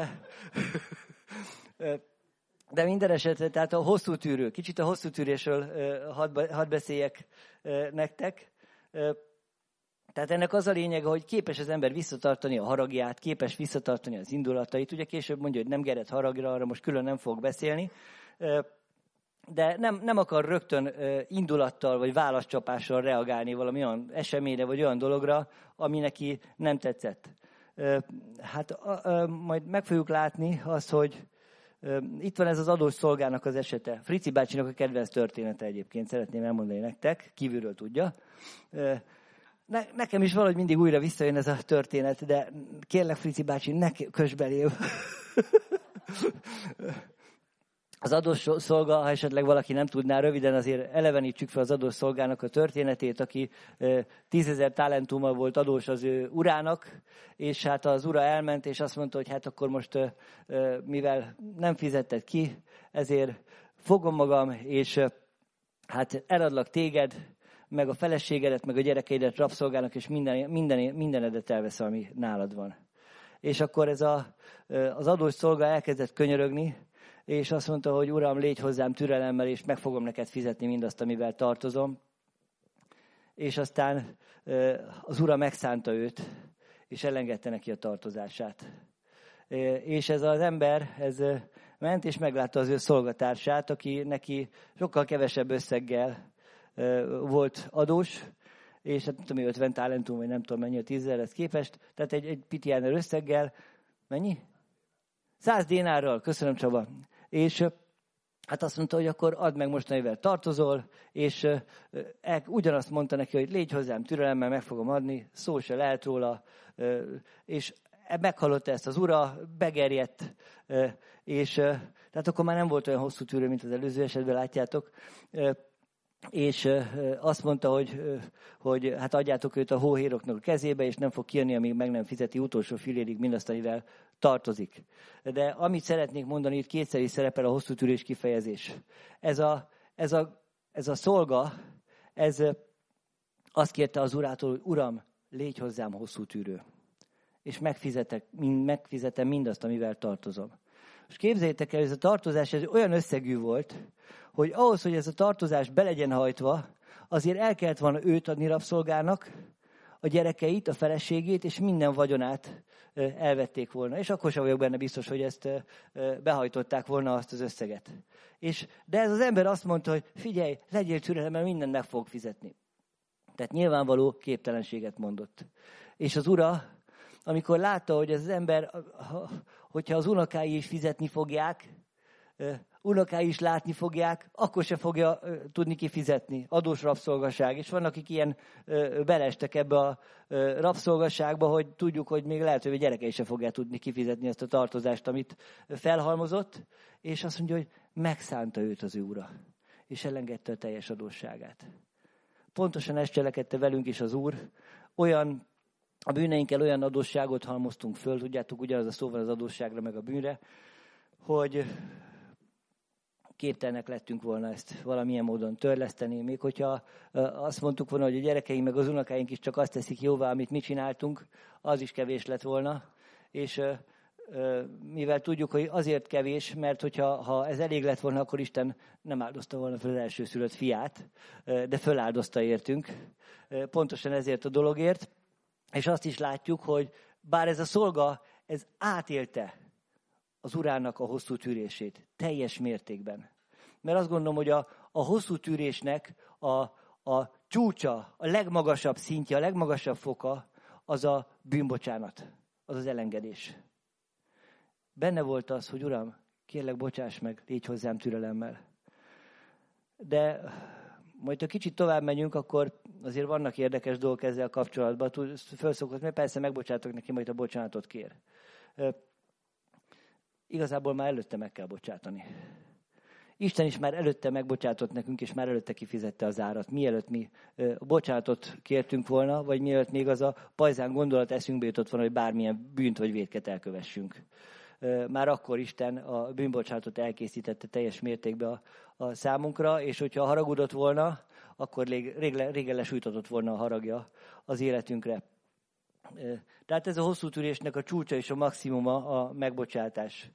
de minden esetre, tehát a hosszú tűrő. Kicsit a hosszú tűrésről hadd beszéljek nektek. Tehát ennek az a lényege, hogy képes az ember visszatartani a haragját, képes visszatartani az indulatait. Ugye később mondja, hogy nem gered haragra, arra most külön nem fogok beszélni. De nem akar rögtön indulattal vagy válaszcsapással reagálni valami olyan eseményre vagy olyan dologra, ami neki nem tetszett. Hát majd meg fogjuk látni azt, hogy itt van ez az adós szolgának az esete. Frici bácsinak a kedvenc története egyébként, szeretném elmondani nektek, kívülről tudja. Nekem is valahogy mindig újra visszajön ez a történet, de kérlek, Frici bácsi, ne kösd belém. Az adós szolga, ha esetleg valaki nem tudná, röviden azért elevenítsük fel az adós szolgának a történetét, aki 10 000 talentummal volt adós az ő urának, és hát az ura elment, és azt mondta, hogy hát akkor most, mivel nem fizetted ki, ezért fogom magam, és hát eladlak téged, meg a feleségedet, meg a gyerekeidet rabszolgának, és mindenedet elveszem, ami nálad van. És akkor az adós szolga elkezdett könyörögni, és azt mondta, hogy Uram, légy hozzám türelemmel, és meg fogom neked fizetni mindazt, amivel tartozom. És aztán az Ura megszánta őt, és elengedte neki a tartozását. És ez az ember, ez ment, és meglátta az ő szolgatársát, aki neki sokkal kevesebb összeggel volt adós, és hát nem tudom, 50 talentum, vagy nem tudom mennyi a 10 000-hez képest, tehát egy pitiáner összeggel, mennyi? 100 dénárral, köszönöm Csaba. És hát azt mondta, hogy akkor add meg most, amivel tartozol, és ugyanazt mondta neki, hogy légy hozzám türelemmel, meg fogom adni, szó se lehet róla, és meghallotta ezt az ura, begerjedt, és tehát akkor már nem volt olyan hosszú tűrő, mint az előző esetben, látjátok, és azt mondta, hogy hát adjátok őt a hóhéroknak a kezébe, és nem fog kijönni, amíg meg nem fizeti utolsó filérig mindazt, amivel tartozik. De amit szeretnék mondani, itt kétszer is szerepel a hosszú tűrés kifejezés. Ez a szolga, ez azt kérte az urától, hogy Uram, légy hozzám hosszú tűrő, és megfizetem mindazt, amivel tartozom. És képzeljétek el, ez a tartozás ez olyan összegű volt, hogy ahhoz, hogy ez a tartozás be legyen hajtva, azért el kellett volna őt adni rabszolgának, a gyerekeit, a feleségét, és minden vagyonát elvették volna. És akkor sem vagyok benne biztos, hogy ezt behajtották volna azt az összeget. De ez az ember azt mondta, hogy figyelj, legyél türelemmel, mindent meg fog fizetni. Tehát nyilvánvaló képtelenséget mondott. És az ura, amikor látta, hogy ez az ember, hogyha az unokái is fizetni fogják, unokái is látni fogják, akkor se fogja tudni kifizetni. Adós rabszolgaság. És vannak, akik ilyen beleestek ebbe a rabszolgaságba, hogy tudjuk, hogy még lehet, hogy a gyerekei se fogják tudni kifizetni ezt a tartozást, amit felhalmozott, és azt mondja, hogy megszánta őt az ő ura, és elengedte a teljes adósságát. Pontosan ezt cselekedte velünk is az Úr. A bűneinkkel olyan adósságot halmoztunk föl, tudjátok, ugyanaz a szó van az adósságra meg a bűnre, hogy képtelenek lettünk volna ezt valamilyen módon törleszteni. Még hogyha azt mondtuk volna, hogy a gyerekeink meg az unokáink is csak azt teszik jóvá, amit mi csináltunk, az is kevés lett volna. És mivel tudjuk, hogy azért kevés, mert hogyha ez elég lett volna, akkor Isten nem áldozta volna fel az elsőszülött fiát, de föláldozta értünk. Pontosan ezért a dologért. És azt is látjuk, hogy bár ez a szolga, ez átélte az urának a hosszú tűrését, teljes mértékben. Mert azt gondolom, hogy a hosszú tűrésnek a csúcsa, a legmagasabb szintje, a legmagasabb foka, az a bűnbocsánat, az az elengedés. Benne volt az, hogy Uram, kérlek, bocsáss meg, légy hozzám türelemmel. De majd ha kicsit tovább megyünk, akkor azért vannak érdekes dolgok ezzel kapcsolatban. Fölszokott, mert persze megbocsátok neki, majd a bocsánatot kér. Igazából már előtte meg kell bocsátani. Isten is már előtte megbocsátott nekünk, és már előtte kifizette az árat. Mielőtt mi bocsánatot kértünk volna, vagy mielőtt még az a pajzán gondolat eszünkbe jutott volna, hogy bármilyen bűnt vagy vétket elkövessünk. Már akkor Isten a bűnbocsánatot elkészítette teljes mértékben a számunkra, és hogyha haragudott volna, akkor régen lesújtatott volna a haragja az életünkre. Tehát ez a hosszú tűrésnek a csúcsa és a maximuma a megbocsátás.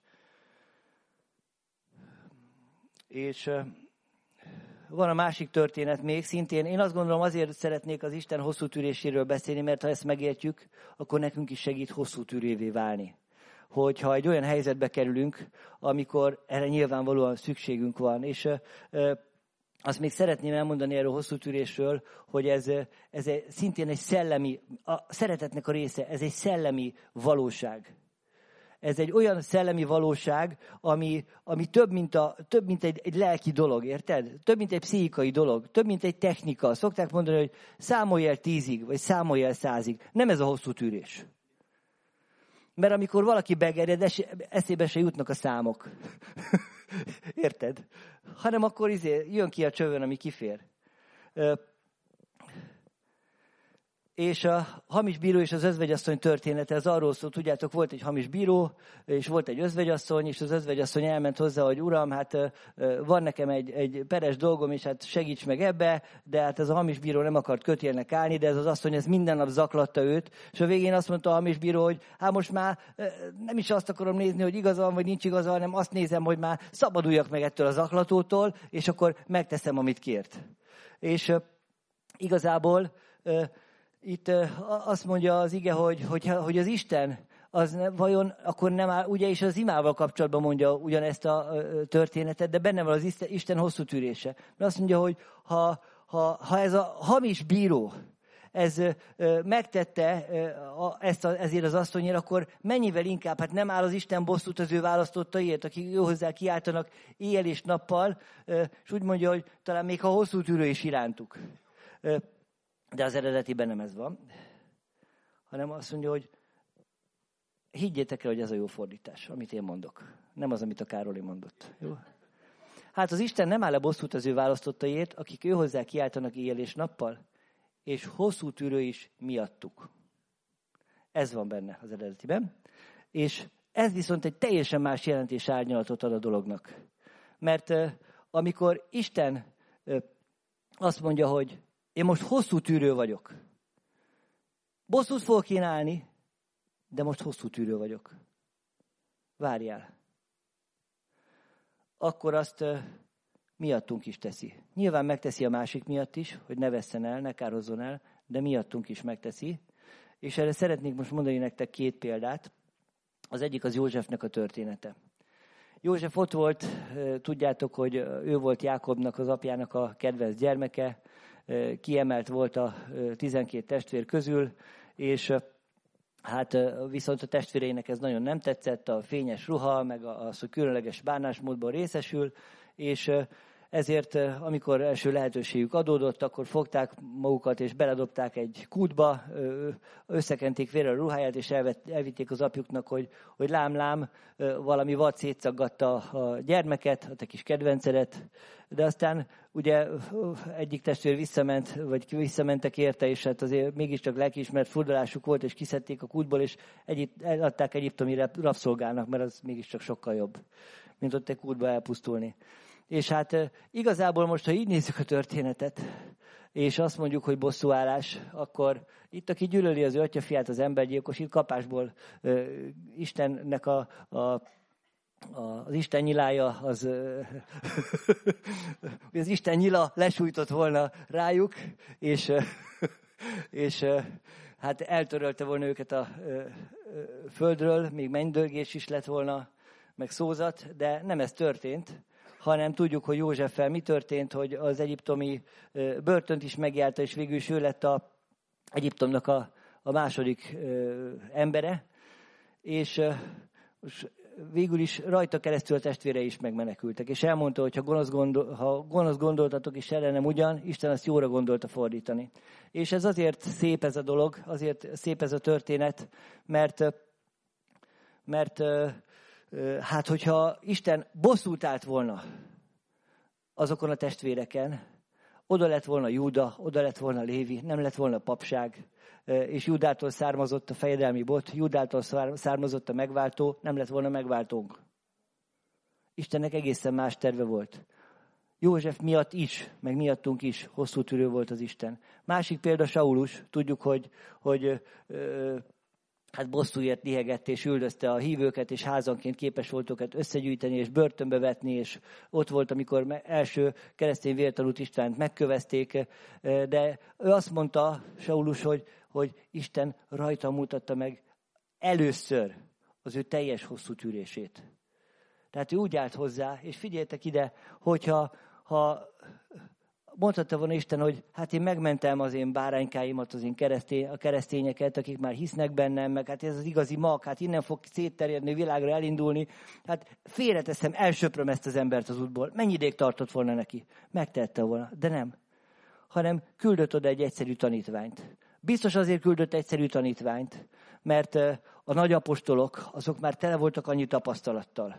És van a másik történet még szintén. Én azt gondolom, azért szeretnék az Isten hosszú tűréséről beszélni, mert ha ezt megértjük, akkor nekünk is segít hosszú tűrévé válni. Hogyha egy olyan helyzetbe kerülünk, amikor erre nyilvánvalóan szükségünk van. És azt még szeretném elmondani erről a hosszú tűrésről, hogy ez szintén egy szellemi, a szeretetnek a része, ez egy szellemi valóság. Ez egy olyan szellemi valóság, ami több, mint egy lelki dolog, érted? Több, mint egy pszichikai dolog, több, mint egy technika. Szokták mondani, hogy számolj el 10-ig, vagy számolj el 100-ig. Nem ez a hosszú tűrés. Mert amikor valaki begerjed, eszébe se jutnak a számok. Érted? Hanem akkor jön ki a csövön, ami kifér. És a hamis bíró és az özvegyasszony története, ez arról szól, tudjátok, volt egy hamis bíró, és volt egy özvegyasszony, és az özvegyasszony elment hozzá, hogy Uram, hát van nekem egy peres dolgom, és hát segíts meg ebbe, de hát ez a hamis bíró nem akart kötélnek állni, de ez az asszony, ez minden nap zaklatta őt, és a végén azt mondta a hamis bíró, hogy hát most már nem is azt akarom nézni, hogy igaza van, vagy nincs igaza, hanem azt nézem, hogy már szabaduljak meg ettől a zaklatótól, és akkor megteszem, amit kért. És igazából itt azt mondja az ige, hogy az Isten, az vajon akkor nem áll, ugye is az imával kapcsolatban mondja ugyanezt a történetet, de benne van az Isten hosszú tűrése. Mert azt mondja, hogy ha ez a hamis bíró, ez megtette ezért az asszonyért, akkor mennyivel inkább, hát nem áll az Isten bosszút az ő választottaiért, akik hozzá kiáltanak éjjel és nappal, és úgy mondja, hogy talán még ha hosszú tűrő is irántuk. De az eredetiben nem ez van, hanem azt mondja, hogy higgyétek el, hogy ez a jó fordítás, amit én mondok. Nem az, amit a Károli mondott. Jó? Hát az Isten nem áll a bosszút az ő választottaiért, akik ő hozzá kiáltanak éjjel és nappal, és hosszú tűrő is miattuk. Ez van benne az eredetiben. És ez viszont egy teljesen más jelentés árnyalatot ad a dolognak. Mert amikor Isten azt mondja, hogy én most hosszú tűrő vagyok. Bosszút fogok kínálni, de most hosszú tűrő vagyok. Várjál. Akkor azt miattunk is teszi. Nyilván megteszi a másik miatt is, hogy ne vesszen el, ne kározzon el, de miattunk is megteszi. És erre szeretnék most mondani nektek 2 példát. Az egyik az Józsefnek a története. József ott volt, tudjátok, hogy ő volt Jákobnak, az apjának a kedvenc gyermeke, kiemelt volt a 12 testvér közül, és Hát viszont a testvéreinek ez nagyon nem tetszett, a fényes ruha, meg az, hogy különleges bánásmódban részesül, és ezért, amikor első lehetőségük adódott, akkor fogták magukat és beledobták egy kútba, összekenték vérrel a ruháját, és elvitték az apjuknak, hogy lám, valami vad szétszaggatta a gyermeket, a te kis kedvencedet, de aztán ugye egyik testvér visszamentek érte, és hát azért mégiscsak lelkiismert furdalásuk volt, és kiszedték a kútból, és adták egyiptomi rabszolgának, mert az mégiscsak sokkal jobb, mint ott egy kútba elpusztulni. És hát igazából most, ha így nézzük a történetet, és azt mondjuk, hogy bosszúállás, akkor itt, aki gyűlöli az ő atyafiát, az embergyilkos, itt kapásból Istennek az Isten nyilája, az Isten nyila lesújtott volna rájuk, és hát eltörölte volna őket a földről, még mennydörgés is lett volna, meg szózat, de nem ez történt, hanem tudjuk, hogy Józseffel mi történt, hogy az egyiptomi börtönt is megjárta, és végül is ő lett Egyiptomnak a második embere, és végül is rajta keresztül a testvérei is megmenekültek. És elmondta, hogy ha gonosz gondoltatok is ellenem ugyan, Isten azt jóra gondolta fordítani. És ez azért szép ez a dolog, azért szép ez a történet, mert hát hogyha Isten bosszút állt volna azokon a testvéreken, oda lett volna Júda, oda lett volna Lévi, nem lett volna papság, és Júdától származott a fejedelmi bot, Júdától származott a megváltó, nem lett volna megváltónk. Istennek egészen más terve volt. József miatt is, meg miattunk is hosszú tűrő volt az Isten. Másik példa Saulus, tudjuk, hogy hát bosszúért lihegett és üldözte a hívőket, és házanként képes volt őket összegyűjteni és börtönbe vetni, és ott volt, amikor első keresztény vértanút Istvánt megkövezték, de ő azt mondta, Saulus, hogy Isten rajta mutatta meg először az ő teljes hosszú tűrését. Tehát ő úgy állt hozzá, és figyeljetek ide, hogyha mondhatta volna Isten, hogy hát én megmentem az én báránykáimat, az én keresztényeket, akik már hisznek bennem, meg hát ez az igazi mag, hát innen fog szétterjedni, világra elindulni. Hát félreteszem, elsöpröm ezt az embert az útból. Mennyi ideig tartott volna neki? Megtehette volna, de nem. Hanem küldött oda egy egyszerű tanítványt. Biztos azért küldött egyszerű tanítványt, mert a nagyapostolok, azok már tele voltak annyi tapasztalattal,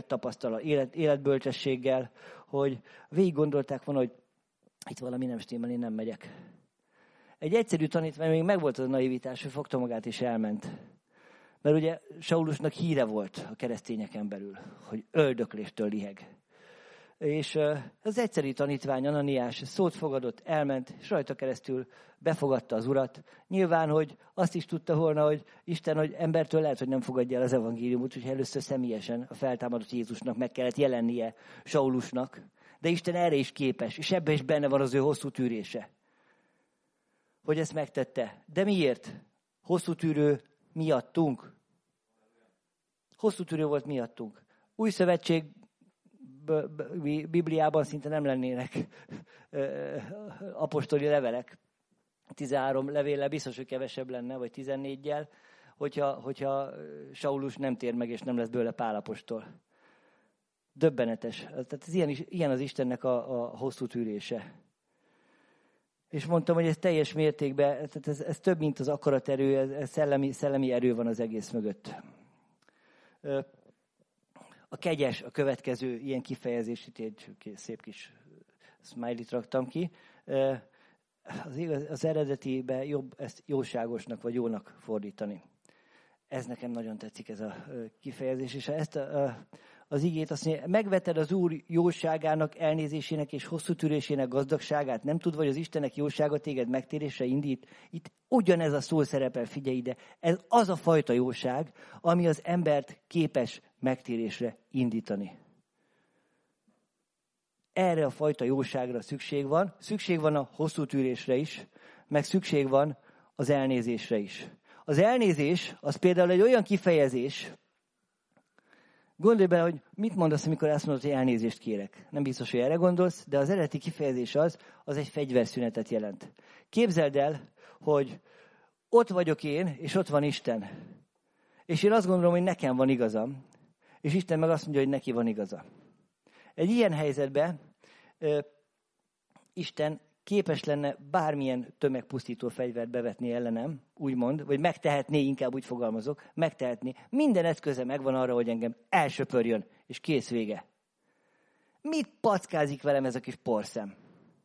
életbölcsességgel, hogy végig gondolták volna, hogy itt valami nem stimmel, én nem megyek. Egy egyszerű tanítvány, még megvolt az a naivitás, hogy fogta magát és elment. Mert ugye Saulusnak híre volt a keresztényeken belül, hogy öldökléstől liheg. És az egyszerű tanítvány, Ananiás szót fogadott, elment, és rajta keresztül befogadta az Urat. Nyilván, hogy azt is tudta volna, hogy Isten, hogy embertől lehet, hogy nem fogadja el az evangéliumot, úgyhogy először személyesen a feltámadott Jézusnak meg kellett jelennie Saulusnak. De Isten erre is képes, és ebben is benne van az ő hosszú tűrése. Hogy ezt megtette. De miért? Hosszú tűrő miattunk. Hosszú tűrő volt miattunk. Új szövetség Bibliában szinte nem lennének apostoli levelek. 13 levéllel biztos, hogy kevesebb lenne, vagy 14-jel, hogyha Saulus nem tér meg, és nem lesz belőle Pál apostol. Döbbenetes. Tehát ez ilyen az Istennek a hosszú tűrése. És mondtam, hogy ez teljes mértékben, tehát ez több, mint az akaraterő, ez szellemi erő van az egész mögött. A kegyes, a következő ilyen kifejezés, itt egy szép kis smiley-t raktam ki. Az eredetiben jobb ezt jóságosnak vagy jónak fordítani. Ez nekem nagyon tetszik, ez a kifejezés. És ezt az igét azt mondja, megveted az Úr jóságának, elnézésének és hosszú tűrésének gazdagságát, nem tudva, hogy az Istennek jósága téged megtérésre indít? Itt ugyanez a szó szerepel, figyelj ide. Ez az a fajta jóság, ami az embert képes megtérésre indítani. Erre a fajta jóságra szükség van. Szükség van a hosszú tűrésre is, meg szükség van az elnézésre is. Az elnézés, az például egy olyan kifejezés, gondolj bele, hogy mit mondasz, amikor azt mondod, hogy elnézést kérek. Nem biztos, hogy erre gondolsz, de az eredeti kifejezés az egy fegyverszünetet jelent. Képzeld el, hogy ott vagyok én, és ott van Isten. És én azt gondolom, hogy nekem van igazam. És Isten meg azt mondja, hogy neki van igaza. Egy ilyen helyzetben Isten képes lenne bármilyen tömegpusztító fegyvert bevetni ellenem, úgymond, vagy megtehetné, inkább úgy fogalmazok, megtehetné. Minden eszköze megvan arra, hogy engem elsöpörjön, és kész vége. Mit packázik velem ez a kis porszem?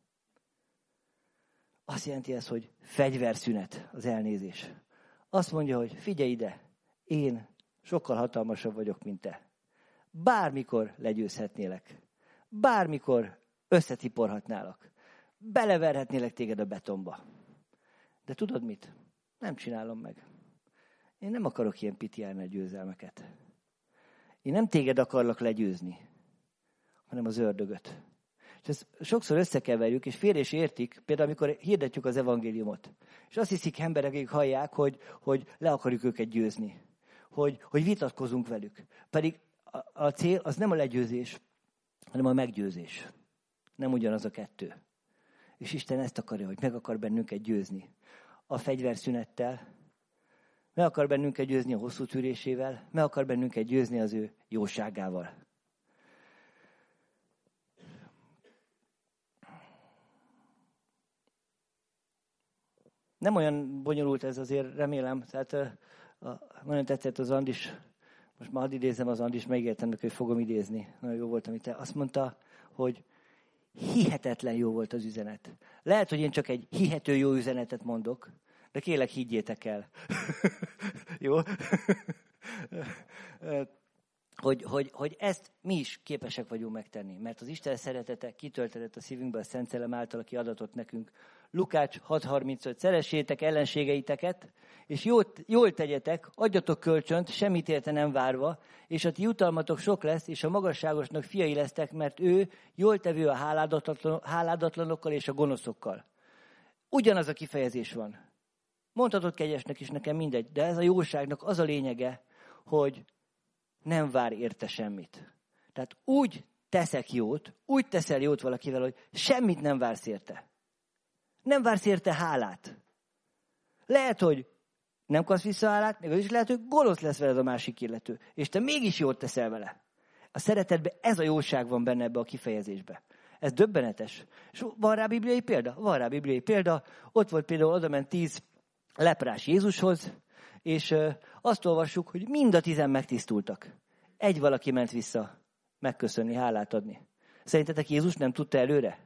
Azt jelenti ez, hogy fegyverszünet, az elnézés. Azt mondja, hogy figyelj ide, én sokkal hatalmasabb vagyok, mint te. Bármikor legyőzhetnélek. Bármikor összetiporhatnálak. Beleverhetnélek téged a betonba. De tudod mit? Nem csinálom meg. Én nem akarok ilyen pitiárnál győzelmeket. Én nem téged akarlak legyőzni, hanem az ördögöt. És ezt sokszor összekeverjük, és félre is értik, például amikor hirdetjük az evangéliumot. És azt hiszik emberek, akik hallják, hogy le akarjuk őket győzni. Hogy vitatkozunk velük. Pedig a cél az nem a legyőzés, hanem a meggyőzés. Nem ugyanaz a kettő. És Isten ezt akarja, hogy meg akar bennünket győzni. A fegyverszünettel, meg akar bennünket győzni a hosszú tűrésével, meg akar bennünket győzni az ő jóságával. Nem olyan bonyolult ez azért, remélem. Tehát nagyon tetszett az Andis, most már hadd idézem az Andis, megértem neki, hogy fogom idézni. Nagyon jó volt, amit te. Azt mondta, hogy hihetetlen jó volt az üzenet. Lehet, hogy én csak egy hihető jó üzenetet mondok, de kérlek, higgyétek el. Jó? hogy ezt mi is képesek vagyunk megtenni. Mert az Isten szeretete kitöltedett a szívünkbe a Szent Szellem által, aki adatott nekünk. Lukács 6.35. Szeressétek ellenségeiteket, és jól tegyetek, adjatok kölcsönt, semmit érte nem várva, és a ti jutalmatok sok lesz, és a magasságosnak fiai lesztek, mert ő jól tevő a háládatlanokkal és a gonoszokkal. Ugyanaz a kifejezés van. Mondhatod kegyesnek is, nekem mindegy, de ez a jóságnak az a lényege, hogy nem vár érte semmit. Tehát úgy teszek jót, úgy teszel jót valakivel, hogy semmit nem vársz érte. Nem vársz érte hálát. Lehet, hogy nem kapsz vissza hálát, meg is lehet, hogy gonosz lesz veled a másik illető. És te mégis jót teszel vele. A szeretetben ez a jóság van benne ebbe a kifejezésbe. Ez döbbenetes. És van rá bibliai példa? Van rá bibliai példa. Ott volt például, oda ment 10 leprás Jézushoz, és azt olvassuk, hogy mind a 10 megtisztultak. Egy valaki ment vissza megköszönni, hálát adni. Szerintetek Jézus nem tudta előre?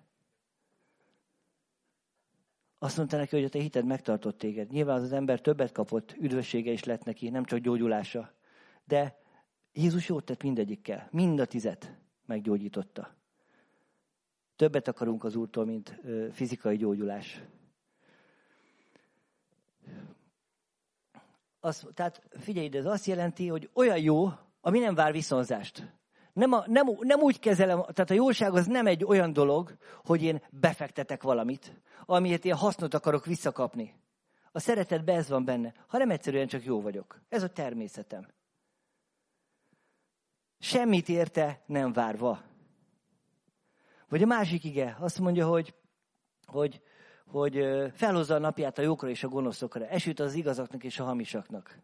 Azt mondta neki, hogy a te hited megtartott téged. Nyilván az ember többet kapott, üdvössége is lett neki, nem csak gyógyulása. De Jézus jót tett mindegyikkel. Mind a 10 meggyógyította. Többet akarunk az Úrtól, mint fizikai gyógyulás. Tehát figyelj, de ez azt jelenti, hogy olyan jó, ami nem vár viszonzást. Nem úgy kezelem, tehát a jóság az nem egy olyan dolog, hogy én befektetek valamit, amiért én hasznot akarok visszakapni. A szeretetben ez van benne, hanem egyszerűen csak jó vagyok. Ez a természetem. Semmit érte nem várva. Vagy a másik ige azt mondja, hogy felhozza a napját a jókra és a gonoszokra. Esőt az igazaknak és a hamisaknak.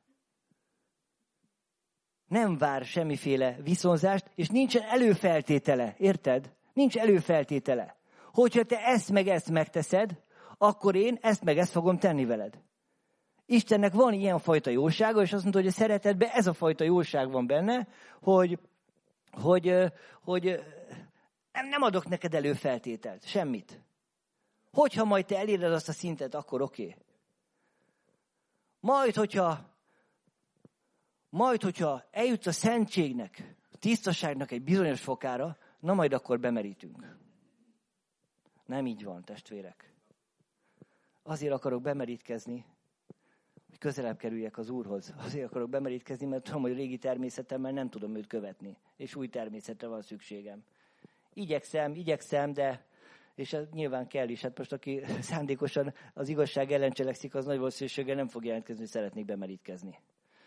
Nem vár semmiféle viszonzást, és nincsen előfeltétele. Érted? Nincs előfeltétele. Hogyha te ezt meg ezt megteszed, akkor én ezt meg ezt fogom tenni veled. Istennek van ilyenfajta jósága, és azt mondta, hogy a szeretetben ez a fajta jóság van benne, hogy nem adok neked előfeltételt. Semmit. Hogyha majd te eléred azt a szintet, akkor oké. Majd, hogyha eljutsz a szentségnek, a tisztaságnak egy bizonyos fokára, na majd akkor bemerítünk. Nem így van, testvérek. Azért akarok bemerítkezni, hogy közelebb kerüljek az Úrhoz. Azért akarok bemerítkezni, mert tudom, hogy régi természetemmel nem tudom őt követni. És új természetre van szükségem. Igyekszem, de... És ez nyilván kell is. Hát most aki szándékosan az igazság ellen cselekszik, az nagy valószínűséggel nem fog jelentkezni, hogy szeretnék bemerítkezni.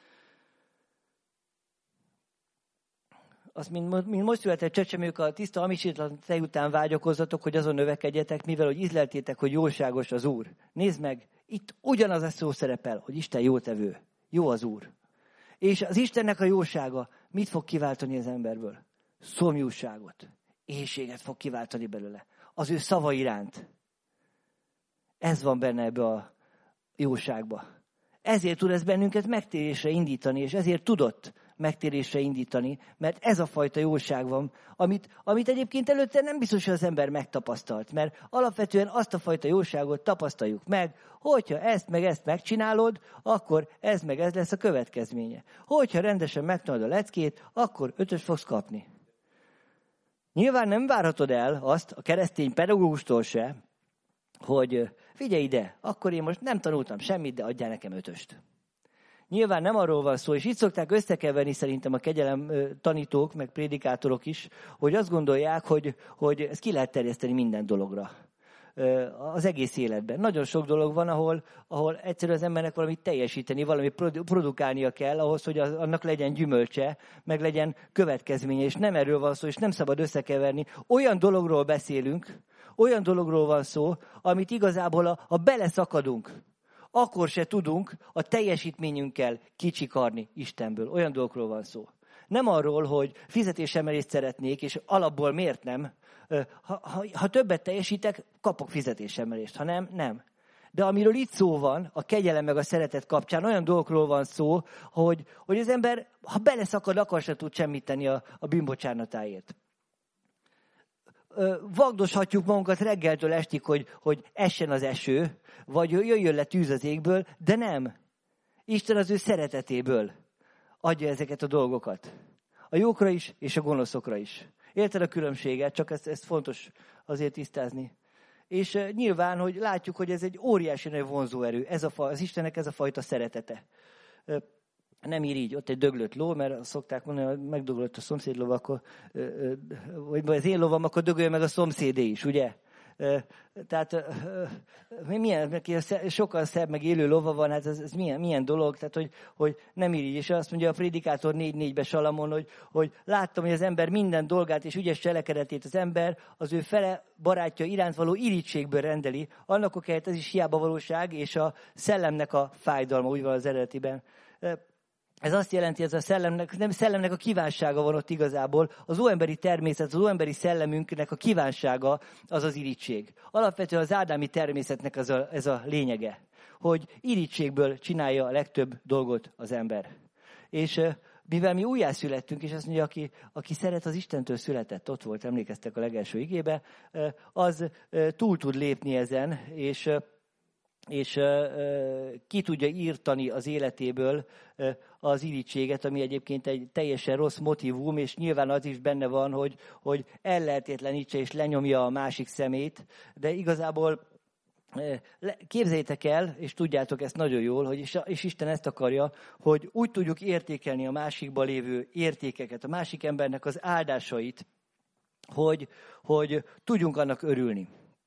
Azt, mint most született csecsemők, a tiszta hamisítlan tej után vágyakozzatok, hogy azon növekedjetek, mivel hogy ízleltétek, hogy jóságos az Úr. Nézd meg, Itt ugyanaz a szó szerepel, hogy Isten jótevő, jó az Úr. És az Istennek a jósága mit fog kiváltani az emberből? Szomjúságot, éhséget fog kiváltani belőle. Az ő szava iránt. Ez van benne ebbe a jóságba. Ezért tud ez bennünket megtérésre indítani, és ezért tudott megtérésre indítani, mert ez a fajta jóság van, amit egyébként előtte nem biztos, hogy az ember megtapasztalt, mert alapvetően azt a fajta jóságot tapasztaljuk meg, hogyha ezt megcsinálod, akkor ez lesz a következménye. Hogyha rendesen megtanulod a leckét, akkor 5-ös fogsz kapni. Nyilván nem várhatod el azt a keresztény pedagógustól se, hogy figyelj ide, akkor én most nem tanultam semmit, de adjál nekem 5-öst. Nyilván nem arról van szó, és itt szokták összekeverni szerintem a kegyelem tanítók, meg prédikátorok is, hogy azt gondolják, hogy ezt ki lehet terjeszteni minden dologra. Az egész életben. Nagyon sok dolog van, ahol egyszerűen az embernek valamit teljesíteni, valamit produkálnia kell ahhoz, hogy annak legyen gyümölcse, meg legyen következménye. És nem erről van szó, és nem szabad összekeverni. Olyan dologról beszélünk, olyan dologról van szó, amit igazából a beleszakadunk. Akkor se tudunk a teljesítményünkkel kicsikarni Istenből. Olyan dolgokról van szó. Nem arról, hogy fizetésemelést szeretnék, és alapból miért nem. Ha többet teljesítek, kapok fizetésemelést. Ha nem, nem. De amiről itt szó van, a kegyelem meg a szeretet kapcsán, olyan dolgokról van szó, hogy az ember, ha beleszakad, akkor se tud semmit tenni a bűnbocsánatáért. Vagdoshatjuk magunkat reggeltől estig, hogy essen az eső, vagy jöjjön le tűz az égből, de nem. Isten az ő szeretetéből adja ezeket a dolgokat. A jókra is, és a gonoszokra is. Érted a különbséget, csak ezt fontos azért tisztázni. És nyilván, hogy látjuk, hogy ez egy óriási nagy vonzóerő, az Istennek ez a fajta szeretete. Nem ír így, ott egy döglött ló, mert szokták mondani, hogy megdöglött a szomszéd lova, akkor, vagy az én lovam, akkor dögölj meg a szomszédé is, ugye? Tehát milyen, sokkal szebb meg élő lova van, hát ez milyen dolog, tehát hogy nem ír így. És azt mondja a prédikátor 4:4-ben Salamon, hogy láttam, hogy az ember minden dolgát és ügyes cselekedetét az ember az ő fele barátja iránt való irítségből rendeli, annak okáért ez is hiába valóság, és a szellemnek a fájdalma, úgy van az eredetiben. Ez azt jelenti, ez a szellemnek a kívánsága van ott igazából. Az óemberi természet, az óemberi szellemünknek a kívánsága az az irigység. Alapvetően az ádámi természetnek ez a lényege, hogy irítségből csinálja a legtöbb dolgot az ember. És mivel mi újjászülettünk, és azt mondja, aki szeret, az Istentől született, ott volt, emlékeztek a legelső igébe, az túl tud lépni ezen, és ki tudja írtani az életéből az irítséget, ami egyébként egy teljesen rossz motivum, és nyilván az is benne van, hogy ellehetetlenítse és lenyomja a másik szemét, de igazából képzeljétek el, és tudjátok ezt nagyon jól, és Isten ezt akarja, hogy úgy tudjuk értékelni a másikban lévő értékeket, a másik embernek az áldásait, hogy tudjunk annak örülni.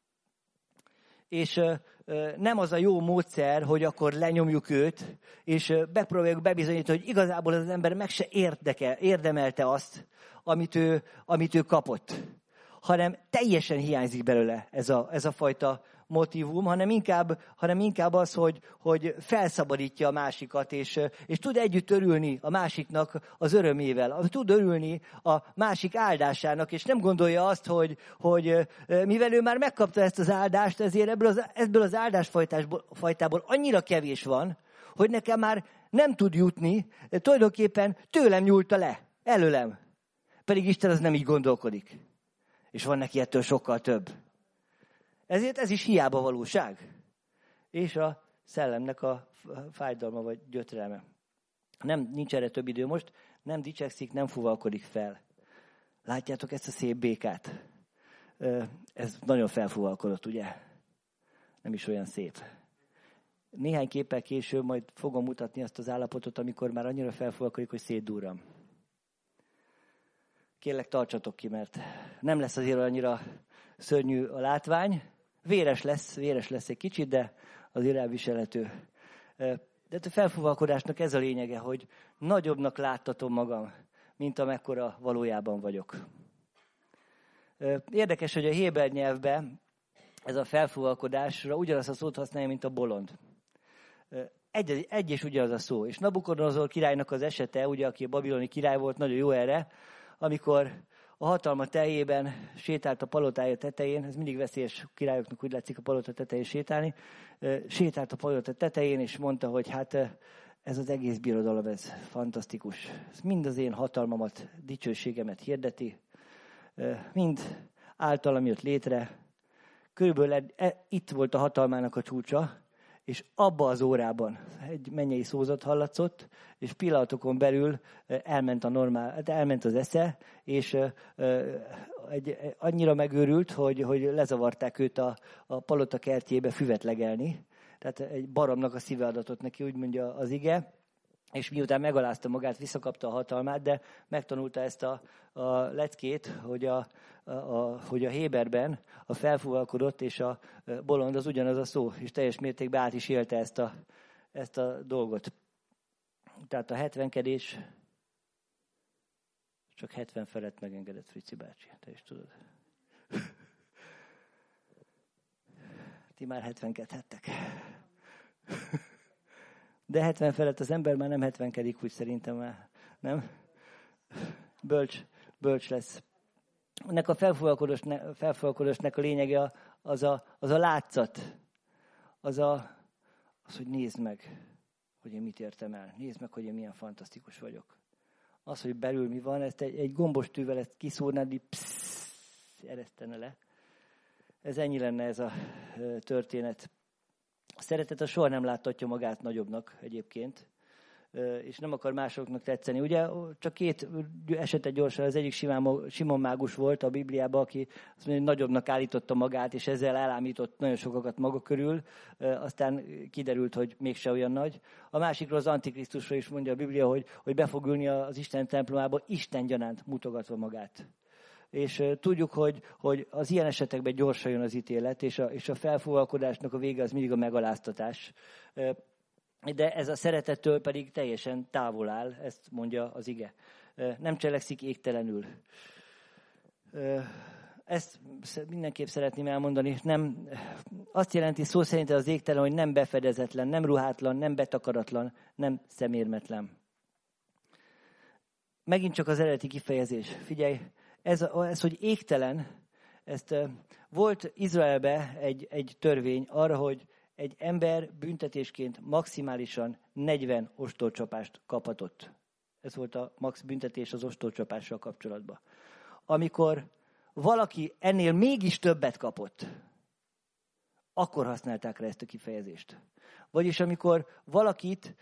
És nem az a jó módszer, hogy akkor lenyomjuk őt, és megpróbáljuk bebizonyítani, hogy igazából az ember meg se érdemelte azt, amit ő kapott. Hanem teljesen hiányzik belőle ez a fajta motívum, hanem inkább az, hogy felszabadítja a másikat, és tud együtt örülni a másiknak az örömével, tud örülni a másik áldásának, és nem gondolja azt, hogy mivel ő már megkapta ezt az áldást, ezért ebből az áldásfajtából annyira kevés van, hogy nekem már nem tud jutni, tulajdonképpen tőlem nyúlta le, előlem. Pedig Isten az nem így gondolkodik. És van neki ettől sokkal több. Ezért ez is hiába valóság. És a szellemnek a fájdalma vagy gyötrelme. Nincs erre több idő most, nem dicsekszik, nem fuvalkodik fel. Látjátok ezt a szép békát? Ez nagyon felfuvalkodott, ugye? Nem is olyan szép. Néhány képpel később majd fogom mutatni azt az állapotot, amikor már annyira felfuvalkodik, hogy szétdurram. Kérlek, tartsatok ki, mert nem lesz azért annyira szörnyű a látvány. Véres lesz egy kicsit, de azért elviselhető. De a felfuvalkodásnak ez a lényege, hogy nagyobbnak láttatom magam, mint amekkora valójában vagyok. Érdekes, hogy a héber nyelvben ez a felfuvalkodásra ugyanazt a szót használja, mint a bolond. Egy és ugyanaz a szó. És Nabukodonozor királynak az esete, ugye, aki a babiloni király volt, nagyon jó erre, amikor a hatalma teljében sétált a palotája tetején, ez mindig veszélyes királyoknak, úgy látszik a palota tetején sétálni, sétált a palota tetején, és mondta, hogy hát ez az egész birodalom, ez fantasztikus. Ez mind az én hatalmamat, dicsőségemet hirdeti, mind általam jött létre. Körülbelül itt volt a hatalmának a csúcsa, és abba az órában egy mennyei szózat hallatszott, és pillanatokon belül elment az esze, és annyira megőrült, hogy lezavarták őt a palota kertjébe füvet legelni. Tehát egy baromnak a szíve adatott neki, úgy mondja az ige. És miután megalázta magát, visszakapta a hatalmát, de megtanulta ezt a leckét, hogy a Héberben a felfúvalkodott és a bolond az ugyanaz a szó, és teljes mértékben át is élte ezt a dolgot. Tehát a 70-kedés csak 70 felett megengedett, Frici bácsi, te is tudod. Ti már 72-hettek. De 70 felett az ember már nem 70-kedik, úgy szerintem már, nem? Bölcs lesz. Ennek a felfúvalkodásnak a lényege az a látszat. Az, hogy nézd meg, hogy én mit értem el. Nézd meg, hogy én milyen fantasztikus vagyok. Az, hogy belül mi van, ezt egy gombos tűvel ezt kiszúrnád, így eresztene le. Ez ennyi lenne ez a történet. A szeretet soha nem láttatja magát nagyobbnak egyébként, és nem akar másoknak tetszeni. Ugye csak 2 esetet gyorsan, az egyik Simon mágus volt a Bibliában, aki azt mondja, hogy nagyobbnak állította magát, és ezzel elámított nagyon sokakat maga körül, aztán kiderült, hogy mégse olyan nagy. A másikról, az Antikrisztusról is mondja a Biblia, hogy be fog ülni az Isten templomába, Isten gyanánt mutogatva magát. És tudjuk, hogy az ilyen esetekben gyorsan jön az ítélet, és a felfúvalkodásnak a vége az mindig a megaláztatás. De ez a szeretettől pedig teljesen távol áll, ezt mondja az ige. Nem cselekszik égtelenül. Ezt mindenképp szeretném elmondani. Nem, azt jelenti szó szerint az égtelen, hogy nem befedezetlen, nem ruhátlan, nem betakaratlan, nem szemérmetlen. Megint csak az eredeti kifejezés. Figyelj! Ez, hogy égtelen, volt Izraelbe egy törvény arra, hogy egy ember büntetésként maximálisan 40 ostorcsapást kaphatott. Ez volt a max büntetés az ostorcsapással kapcsolatban. Amikor valaki ennél mégis többet kapott, akkor használták rá ezt a kifejezést. Vagyis amikor valakit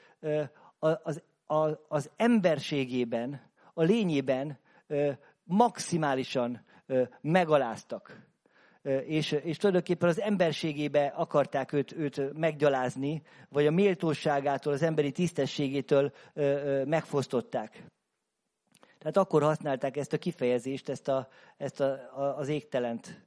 az emberségében, a lényében maximálisan megaláztak. És tulajdonképpen az emberségébe akarták őt meggyalázni, vagy a méltóságától, az emberi tisztességétől megfosztották. Tehát akkor használták ezt a kifejezést, az égtelent.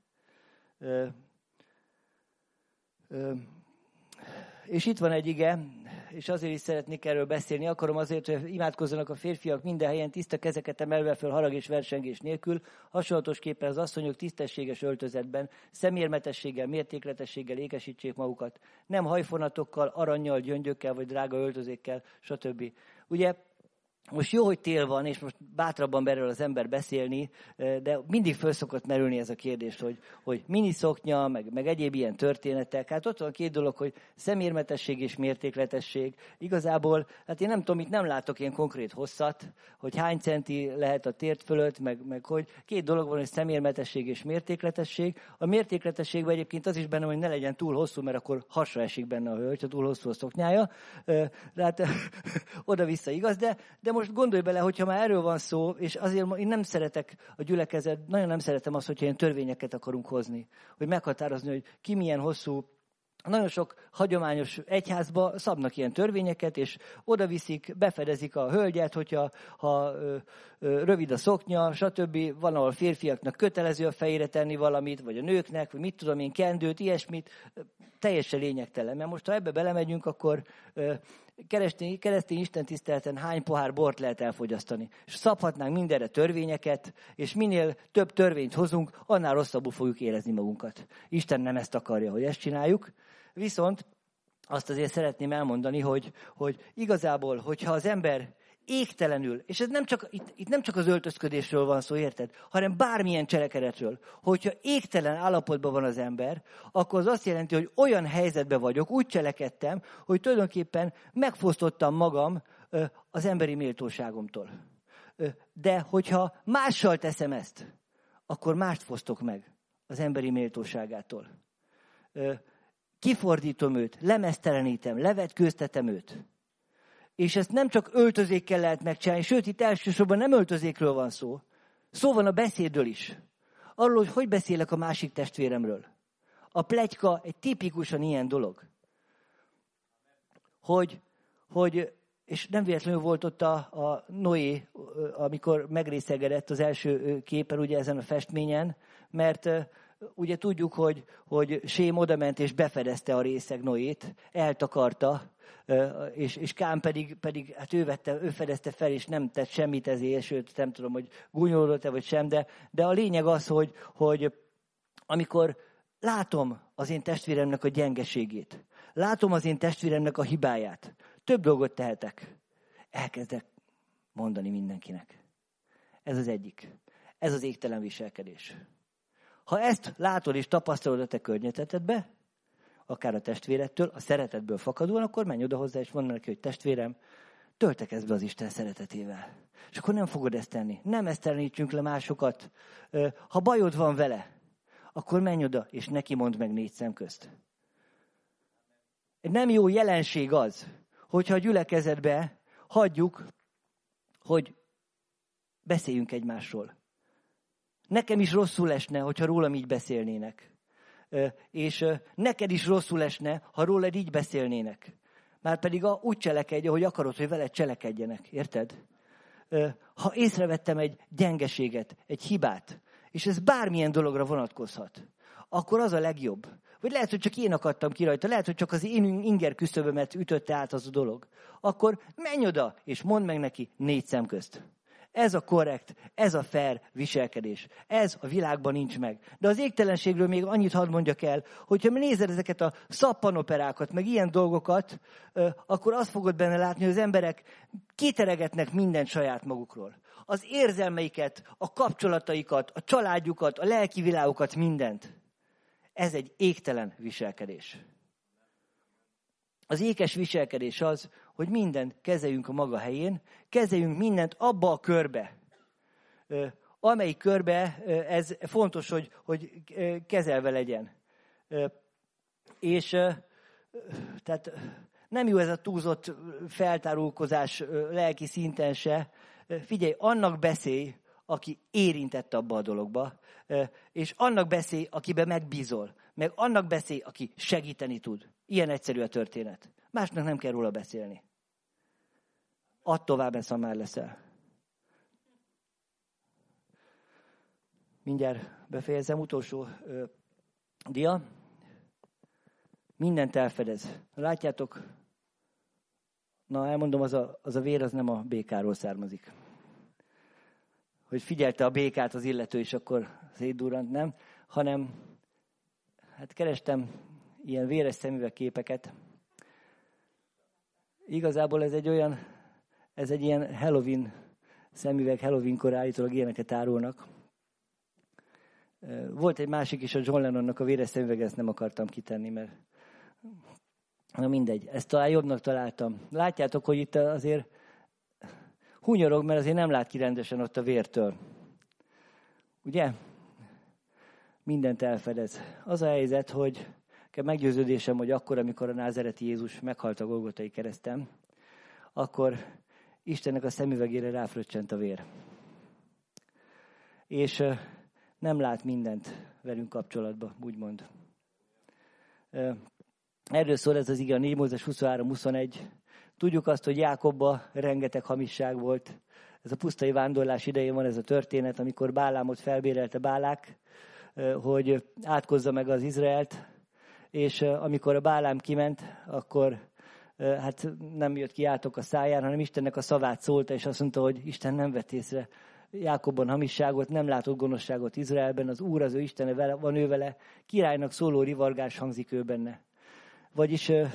És itt van egy ige, és azért is szeretnék erről beszélni. Akarom azért, hogy imádkozzanak a férfiak minden helyen tiszta kezeket emelve föl harag és versengés nélkül, hasonlatosképpen az asszonyok tisztességes öltözetben, szemérmetességgel, mértékletességgel ékesítsék magukat, nem hajfonatokkal, arannyal, gyöngyökkel vagy drága öltözékkel, stb. Ugye, most jó, hogy tél van, és most bátrabban erről az ember beszélni, de mindig föl szokott merülni ez a kérdés, hogy miniszoknya, meg egyéb ilyen történetek. Hát ott van 2 dolog, hogy szemérmetesség és mértékletesség. Igazából, hát én nem tudom, itt nem látok ilyen konkrét hosszat, hogy hány centi lehet a tért fölött, meg hogy 2 dolog van, hogy szemérmetesség és mértékletesség. A mértékletességben egyébként az is benne, hogy ne legyen túl hosszú, mert akkor hasra esik benne a hölgy, ha túl hosszú a szoknyája. Hát oda-vissza igaz, de most gondolj bele, hogyha már erről van szó, és azért én nem szeretek a gyülekezet, nagyon nem szeretem azt, hogyha ilyen törvényeket akarunk hozni. Hogy meghatározni, hogy ki milyen hosszú. Nagyon sok hagyományos egyházba szabnak ilyen törvényeket, és oda viszik, befedezik a hölgyet, hogyha rövid a szoknya, stb. Van, ahol férfiaknak kötelező a fejére tenni valamit, vagy a nőknek, vagy mit tudom én, kendőt, ilyesmit. Teljesen lényegtelen. Mert most, ha ebbe belemegyünk, akkor keresztény istentiszteleten hány pohár bort lehet elfogyasztani. És szabhatnánk mindenre törvényeket, és minél több törvényt hozunk, annál rosszabbul fogjuk érezni magunkat. Isten nem ezt akarja, hogy ezt csináljuk. Viszont azt azért szeretném elmondani, hogy igazából, hogyha az ember égtelenül, és ez itt nem csak az öltözködésről van szó, érted? Hanem bármilyen cselekedetről. Hogyha égtelen állapotban van az ember, akkor az azt jelenti, hogy olyan helyzetben vagyok, úgy cselekedtem, hogy tulajdonképpen megfosztottam magam az emberi méltóságomtól. De hogyha mással teszem ezt, akkor mást fosztok meg az emberi méltóságától. Kifordítom őt, lemeztelenítem, levetkőztetem őt. És ezt nem csak öltözékkel lehet megcsinálni, sőt, itt elsősorban nem öltözékről van szó. Szó van a beszédről is. Arról, hogy beszélek a másik testvéremről. A pletyka egy tipikusan ilyen dolog. És nem véletlenül volt ott a Noé, amikor megrészegedett az első képen, ugye ezen a festményen, mert ugye tudjuk, hogy Sém odament és befedezte a részeg Noét, eltakarta, és Kám pedig hát ő fedezte fel, és nem tett semmit ezért, sőt nem tudom, hogy gúnyolódott-e vagy sem, de a lényeg az, hogy amikor látom az én testvéremnek a gyengeségét, látom az én testvéremnek a hibáját, több dolgot tehetek. Elkezdek mondani mindenkinek. Ez az egyik. Ez az égtelen viselkedés. Ha ezt látod és tapasztalod a te környezetedbe, akár a testvérettől, a szeretetből fakadóan, akkor menj oda hozzá és mondd neki, hogy testvérem, töltekezz be az Isten szeretetével. És akkor nem fogod ezt tenni. Nem esztelenítsünk le másokat. Ha bajod van vele, akkor menj oda és neki mondd meg 4 szem közt. Egy nem jó jelenség az, hogyha a gyülekezetbe hagyjuk, hogy beszéljünk egymásról. Nekem is rosszul esne, hogyha rólam így beszélnének. És neked is rosszul esne, ha rólad így beszélnének. Márpedig úgy cselekedj, ahogy akarod, hogy veled cselekedjenek. Érted? Ha észrevettem egy gyengeséget, egy hibát, és ez bármilyen dologra vonatkozhat, akkor az a legjobb. Vagy lehet, hogy csak én akadtam ki rajta, lehet, hogy csak az én inger küszöbömet ütötte át az a dolog. Akkor menj oda, és mondd meg neki 4 szem közt. Ez a korrekt, ez a fair viselkedés. Ez a világban nincs meg. De az égtelenségről még annyit hadd mondjak el, hogyha nézed ezeket a szappanoperákat, meg ilyen dolgokat, akkor azt fogod benne látni, hogy az emberek kiteregetnek mindent saját magukról. Az érzelmeiket, a kapcsolataikat, a családjukat, a lelki világukat, mindent. Ez egy égtelen viselkedés. Az ékes viselkedés az, hogy mindent kezeljünk a maga helyén, kezeljünk mindent abba a körbe, amelyik körbe ez fontos, hogy kezelve legyen. És tehát nem jó ez a túlzott feltárulkozás lelki szinten se. Figyelj, annak beszélj, aki érintett abba a dologba, és annak beszélj, akiben megbízol, meg annak beszélj, aki segíteni tud. Ilyen egyszerű a történet. Másnak nem kell róla beszélni. Add tovább, ezt már leszel. Mindjárt befejezem, utolsó dia. Mindent elfedez. Látjátok? Na, elmondom, az a vér, az nem a békáról származik. Hogy figyelte a békát az illető, és akkor szétdurrant, nem? Hanem, hát kerestem ilyen véres szemüveg képeket. Igazából ez egy ilyen Halloween szemüveg, Halloweenkor állítólag ilyeneket árulnak. Volt egy másik is, a John Lennonnak a véres szemüveg, ezt nem akartam kitenni, mert na mindegy, ezt talán jobbnak találtam. Látjátok, hogy itt azért hunyorog, mert azért nem lát ki rendesen ott a vértől. Ugye? Mindent elfedez. Az a helyzet, hogy meggyőződésem, hogy akkor, amikor a názereti Jézus meghalt a Golgotai kereszten, akkor Istennek a szemüvegére ráfröccsent a vér. És nem lát mindent velünk kapcsolatban, úgymond. Erről szól ez az ige, a 4 Mózes 23-21. Tudjuk azt, hogy Jákobban rengeteg hamisság volt. Ez a pusztai vándorlás idején van ez a történet, amikor Bálámot felbérelte Bálák, hogy átkozza meg az Izraelt, és amikor a Bálám kiment, akkor hát nem jött ki átok a száján, hanem Istennek a szavát szólta, és azt mondta, hogy Isten nem vett észre Jákobban hamisságot, nem látott gonoszságot Izraelben, az Úr az ő Istene van ő vele, királynak szóló rivalgás hangzik ő benne. Vagyis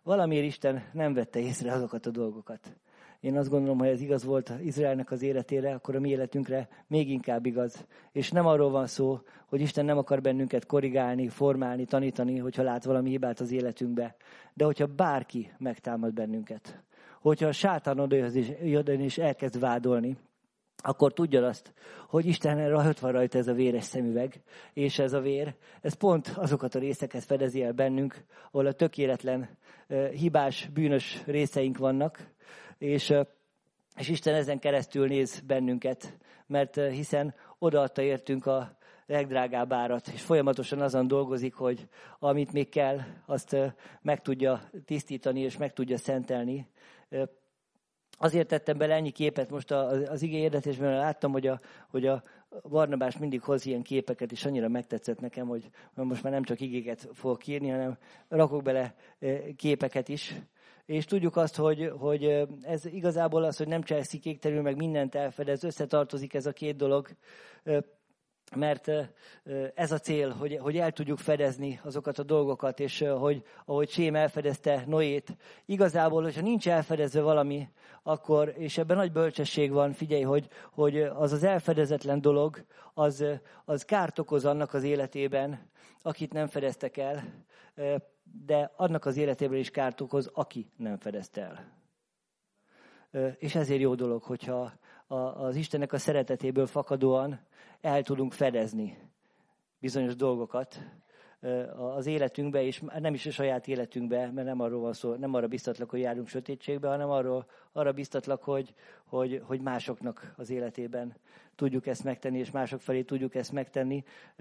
valamiért Isten nem vette észre azokat a dolgokat. Én azt gondolom, hogy ez igaz volt Izraelnek az életére, akkor a mi életünkre még inkább igaz. És nem arról van szó, hogy Isten nem akar bennünket korrigálni, formálni, tanítani, hogyha lát valami hibát az életünkbe. De hogyha bárki megtámad bennünket, hogyha a sátán odajön és elkezd vádolni, akkor tudjad azt, hogy Isten rajta van rajta ez a véres szemüveg, és ez a vér, ez pont azokat a részeket fedezi el bennünk, ahol a tökéletlen, hibás, bűnös részeink vannak, és Isten ezen keresztül néz bennünket, mert hiszen odaadta értünk a legdrágább árat, és folyamatosan azon dolgozik, hogy amit még kell, azt meg tudja tisztítani, és meg tudja szentelni. Azért tettem bele ennyi képet most az ige hirdetésben, mert láttam, hogy a Barnabás mindig hoz ilyen képeket, és annyira megtetszett nekem, hogy most már nem csak igéket fogok írni, hanem rakok bele képeket is. És tudjuk azt, hogy ez igazából az, hogy nem cselekszik égtelenül, meg mindent elfedez, összetartozik ez a két dolog, mert ez a cél, hogy el tudjuk fedezni azokat a dolgokat, és ahogy Sém elfedezte Noét, igazából, hogyha nincs elfedezve valami, akkor, és ebben nagy bölcsesség van, figyelj, hogy az elfedezetlen dolog, az kárt okoz annak az életében, akit nem fedeztek el, de annak az életében is kárt okoz, aki nem fedezte el. És ezért jó dolog, hogyha az Istennek a szeretetéből fakadóan el tudunk fedezni bizonyos dolgokat az életünkbe, és nem is a saját életünkbe, mert nem arról van szó, nem arra biztatlak, hogy járjunk sötétségbe, hanem arra biztatlak, hogy másoknak az életében tudjuk ezt megtenni, és mások felé tudjuk ezt megtenni.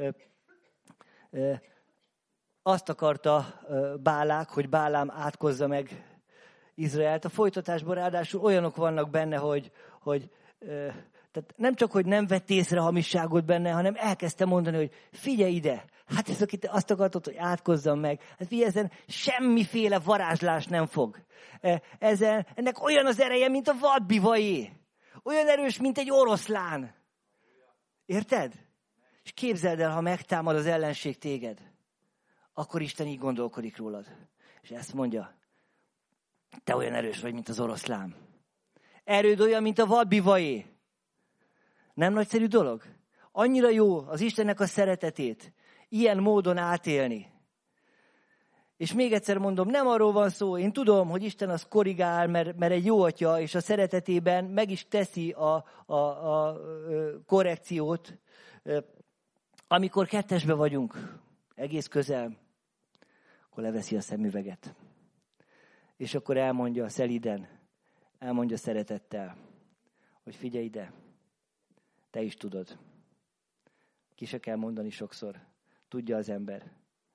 Azt akarta Bálák, hogy Bálám átkozza meg Izraelt. A folytatásban ráadásul olyanok vannak benne, hogy tehát nem csak, hogy nem vett észre hamisságot benne, hanem elkezdte mondani, hogy figyelj ide, hát ez, akit azt akartod, hogy átkozzam meg. Hát figyelj, ezen semmiféle varázslás nem fog. Ennek olyan az ereje, mint a vadbivaé. Olyan erős, mint egy oroszlán. Érted? És képzeld el, ha megtámad az ellenség téged, akkor Isten így gondolkodik rólad. És ezt mondja, te olyan erős vagy, mint az oroszlán. Erőd olyan, mint a vadbivaé. Nem nagyszerű dolog? Annyira jó az Istennek a szeretetét ilyen módon átélni. És még egyszer mondom, nem arról van szó, én tudom, hogy Isten az korrigál, mert egy jó atya, és a szeretetében meg is teszi a korrekciót. Amikor kettesbe vagyunk, egész közel, akkor leveszi a szemüveget. És akkor elmondja szelíden, elmondja szeretettel, hogy figyelj ide, te is tudod. Ki se kell mondani sokszor. Tudja az ember.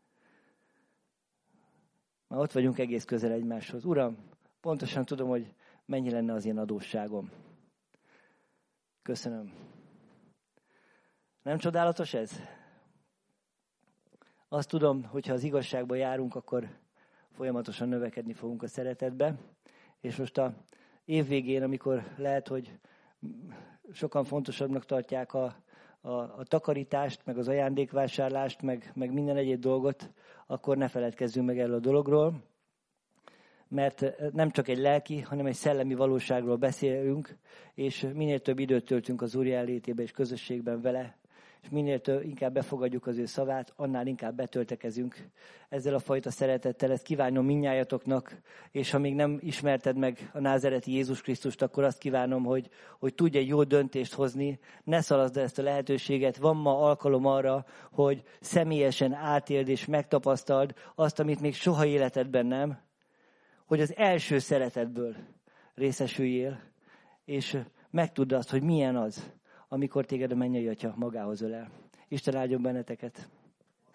Már ott vagyunk egész közel egymáshoz. Uram, pontosan tudom, hogy mennyi lenne az én adósságom. Köszönöm. Nem csodálatos ez? Azt tudom, hogyha az igazságban járunk, akkor folyamatosan növekedni fogunk a szeretetbe. És most a év végén, amikor lehet, hogy sokan fontosabbnak tartják a takarítást, meg az ajándékvásárlást, meg minden egyéb dolgot, akkor ne feledkezzünk meg erről a dologról. Mert nem csak egy lelki, hanem egy szellemi valóságról beszélünk, és minél több időt töltünk az Úr jelenlétében és közösségben vele, és minél inkább befogadjuk az ő szavát, annál inkább betöltekezünk ezzel a fajta szeretettel. Ezt kívánom mindnyájatoknak, és ha még nem ismerted meg a názereti Jézus Krisztust, akkor azt kívánom, hogy tudj egy jó döntést hozni, ne szalaszd ezt a lehetőséget. Van ma alkalom arra, hogy személyesen átéld és megtapasztald azt, amit még soha életedben nem, hogy az első szeretetből részesüljél, és megtudd azt, hogy milyen az, amikor téged a mennyei Atya magához ölel. Isten áldjon benneteket!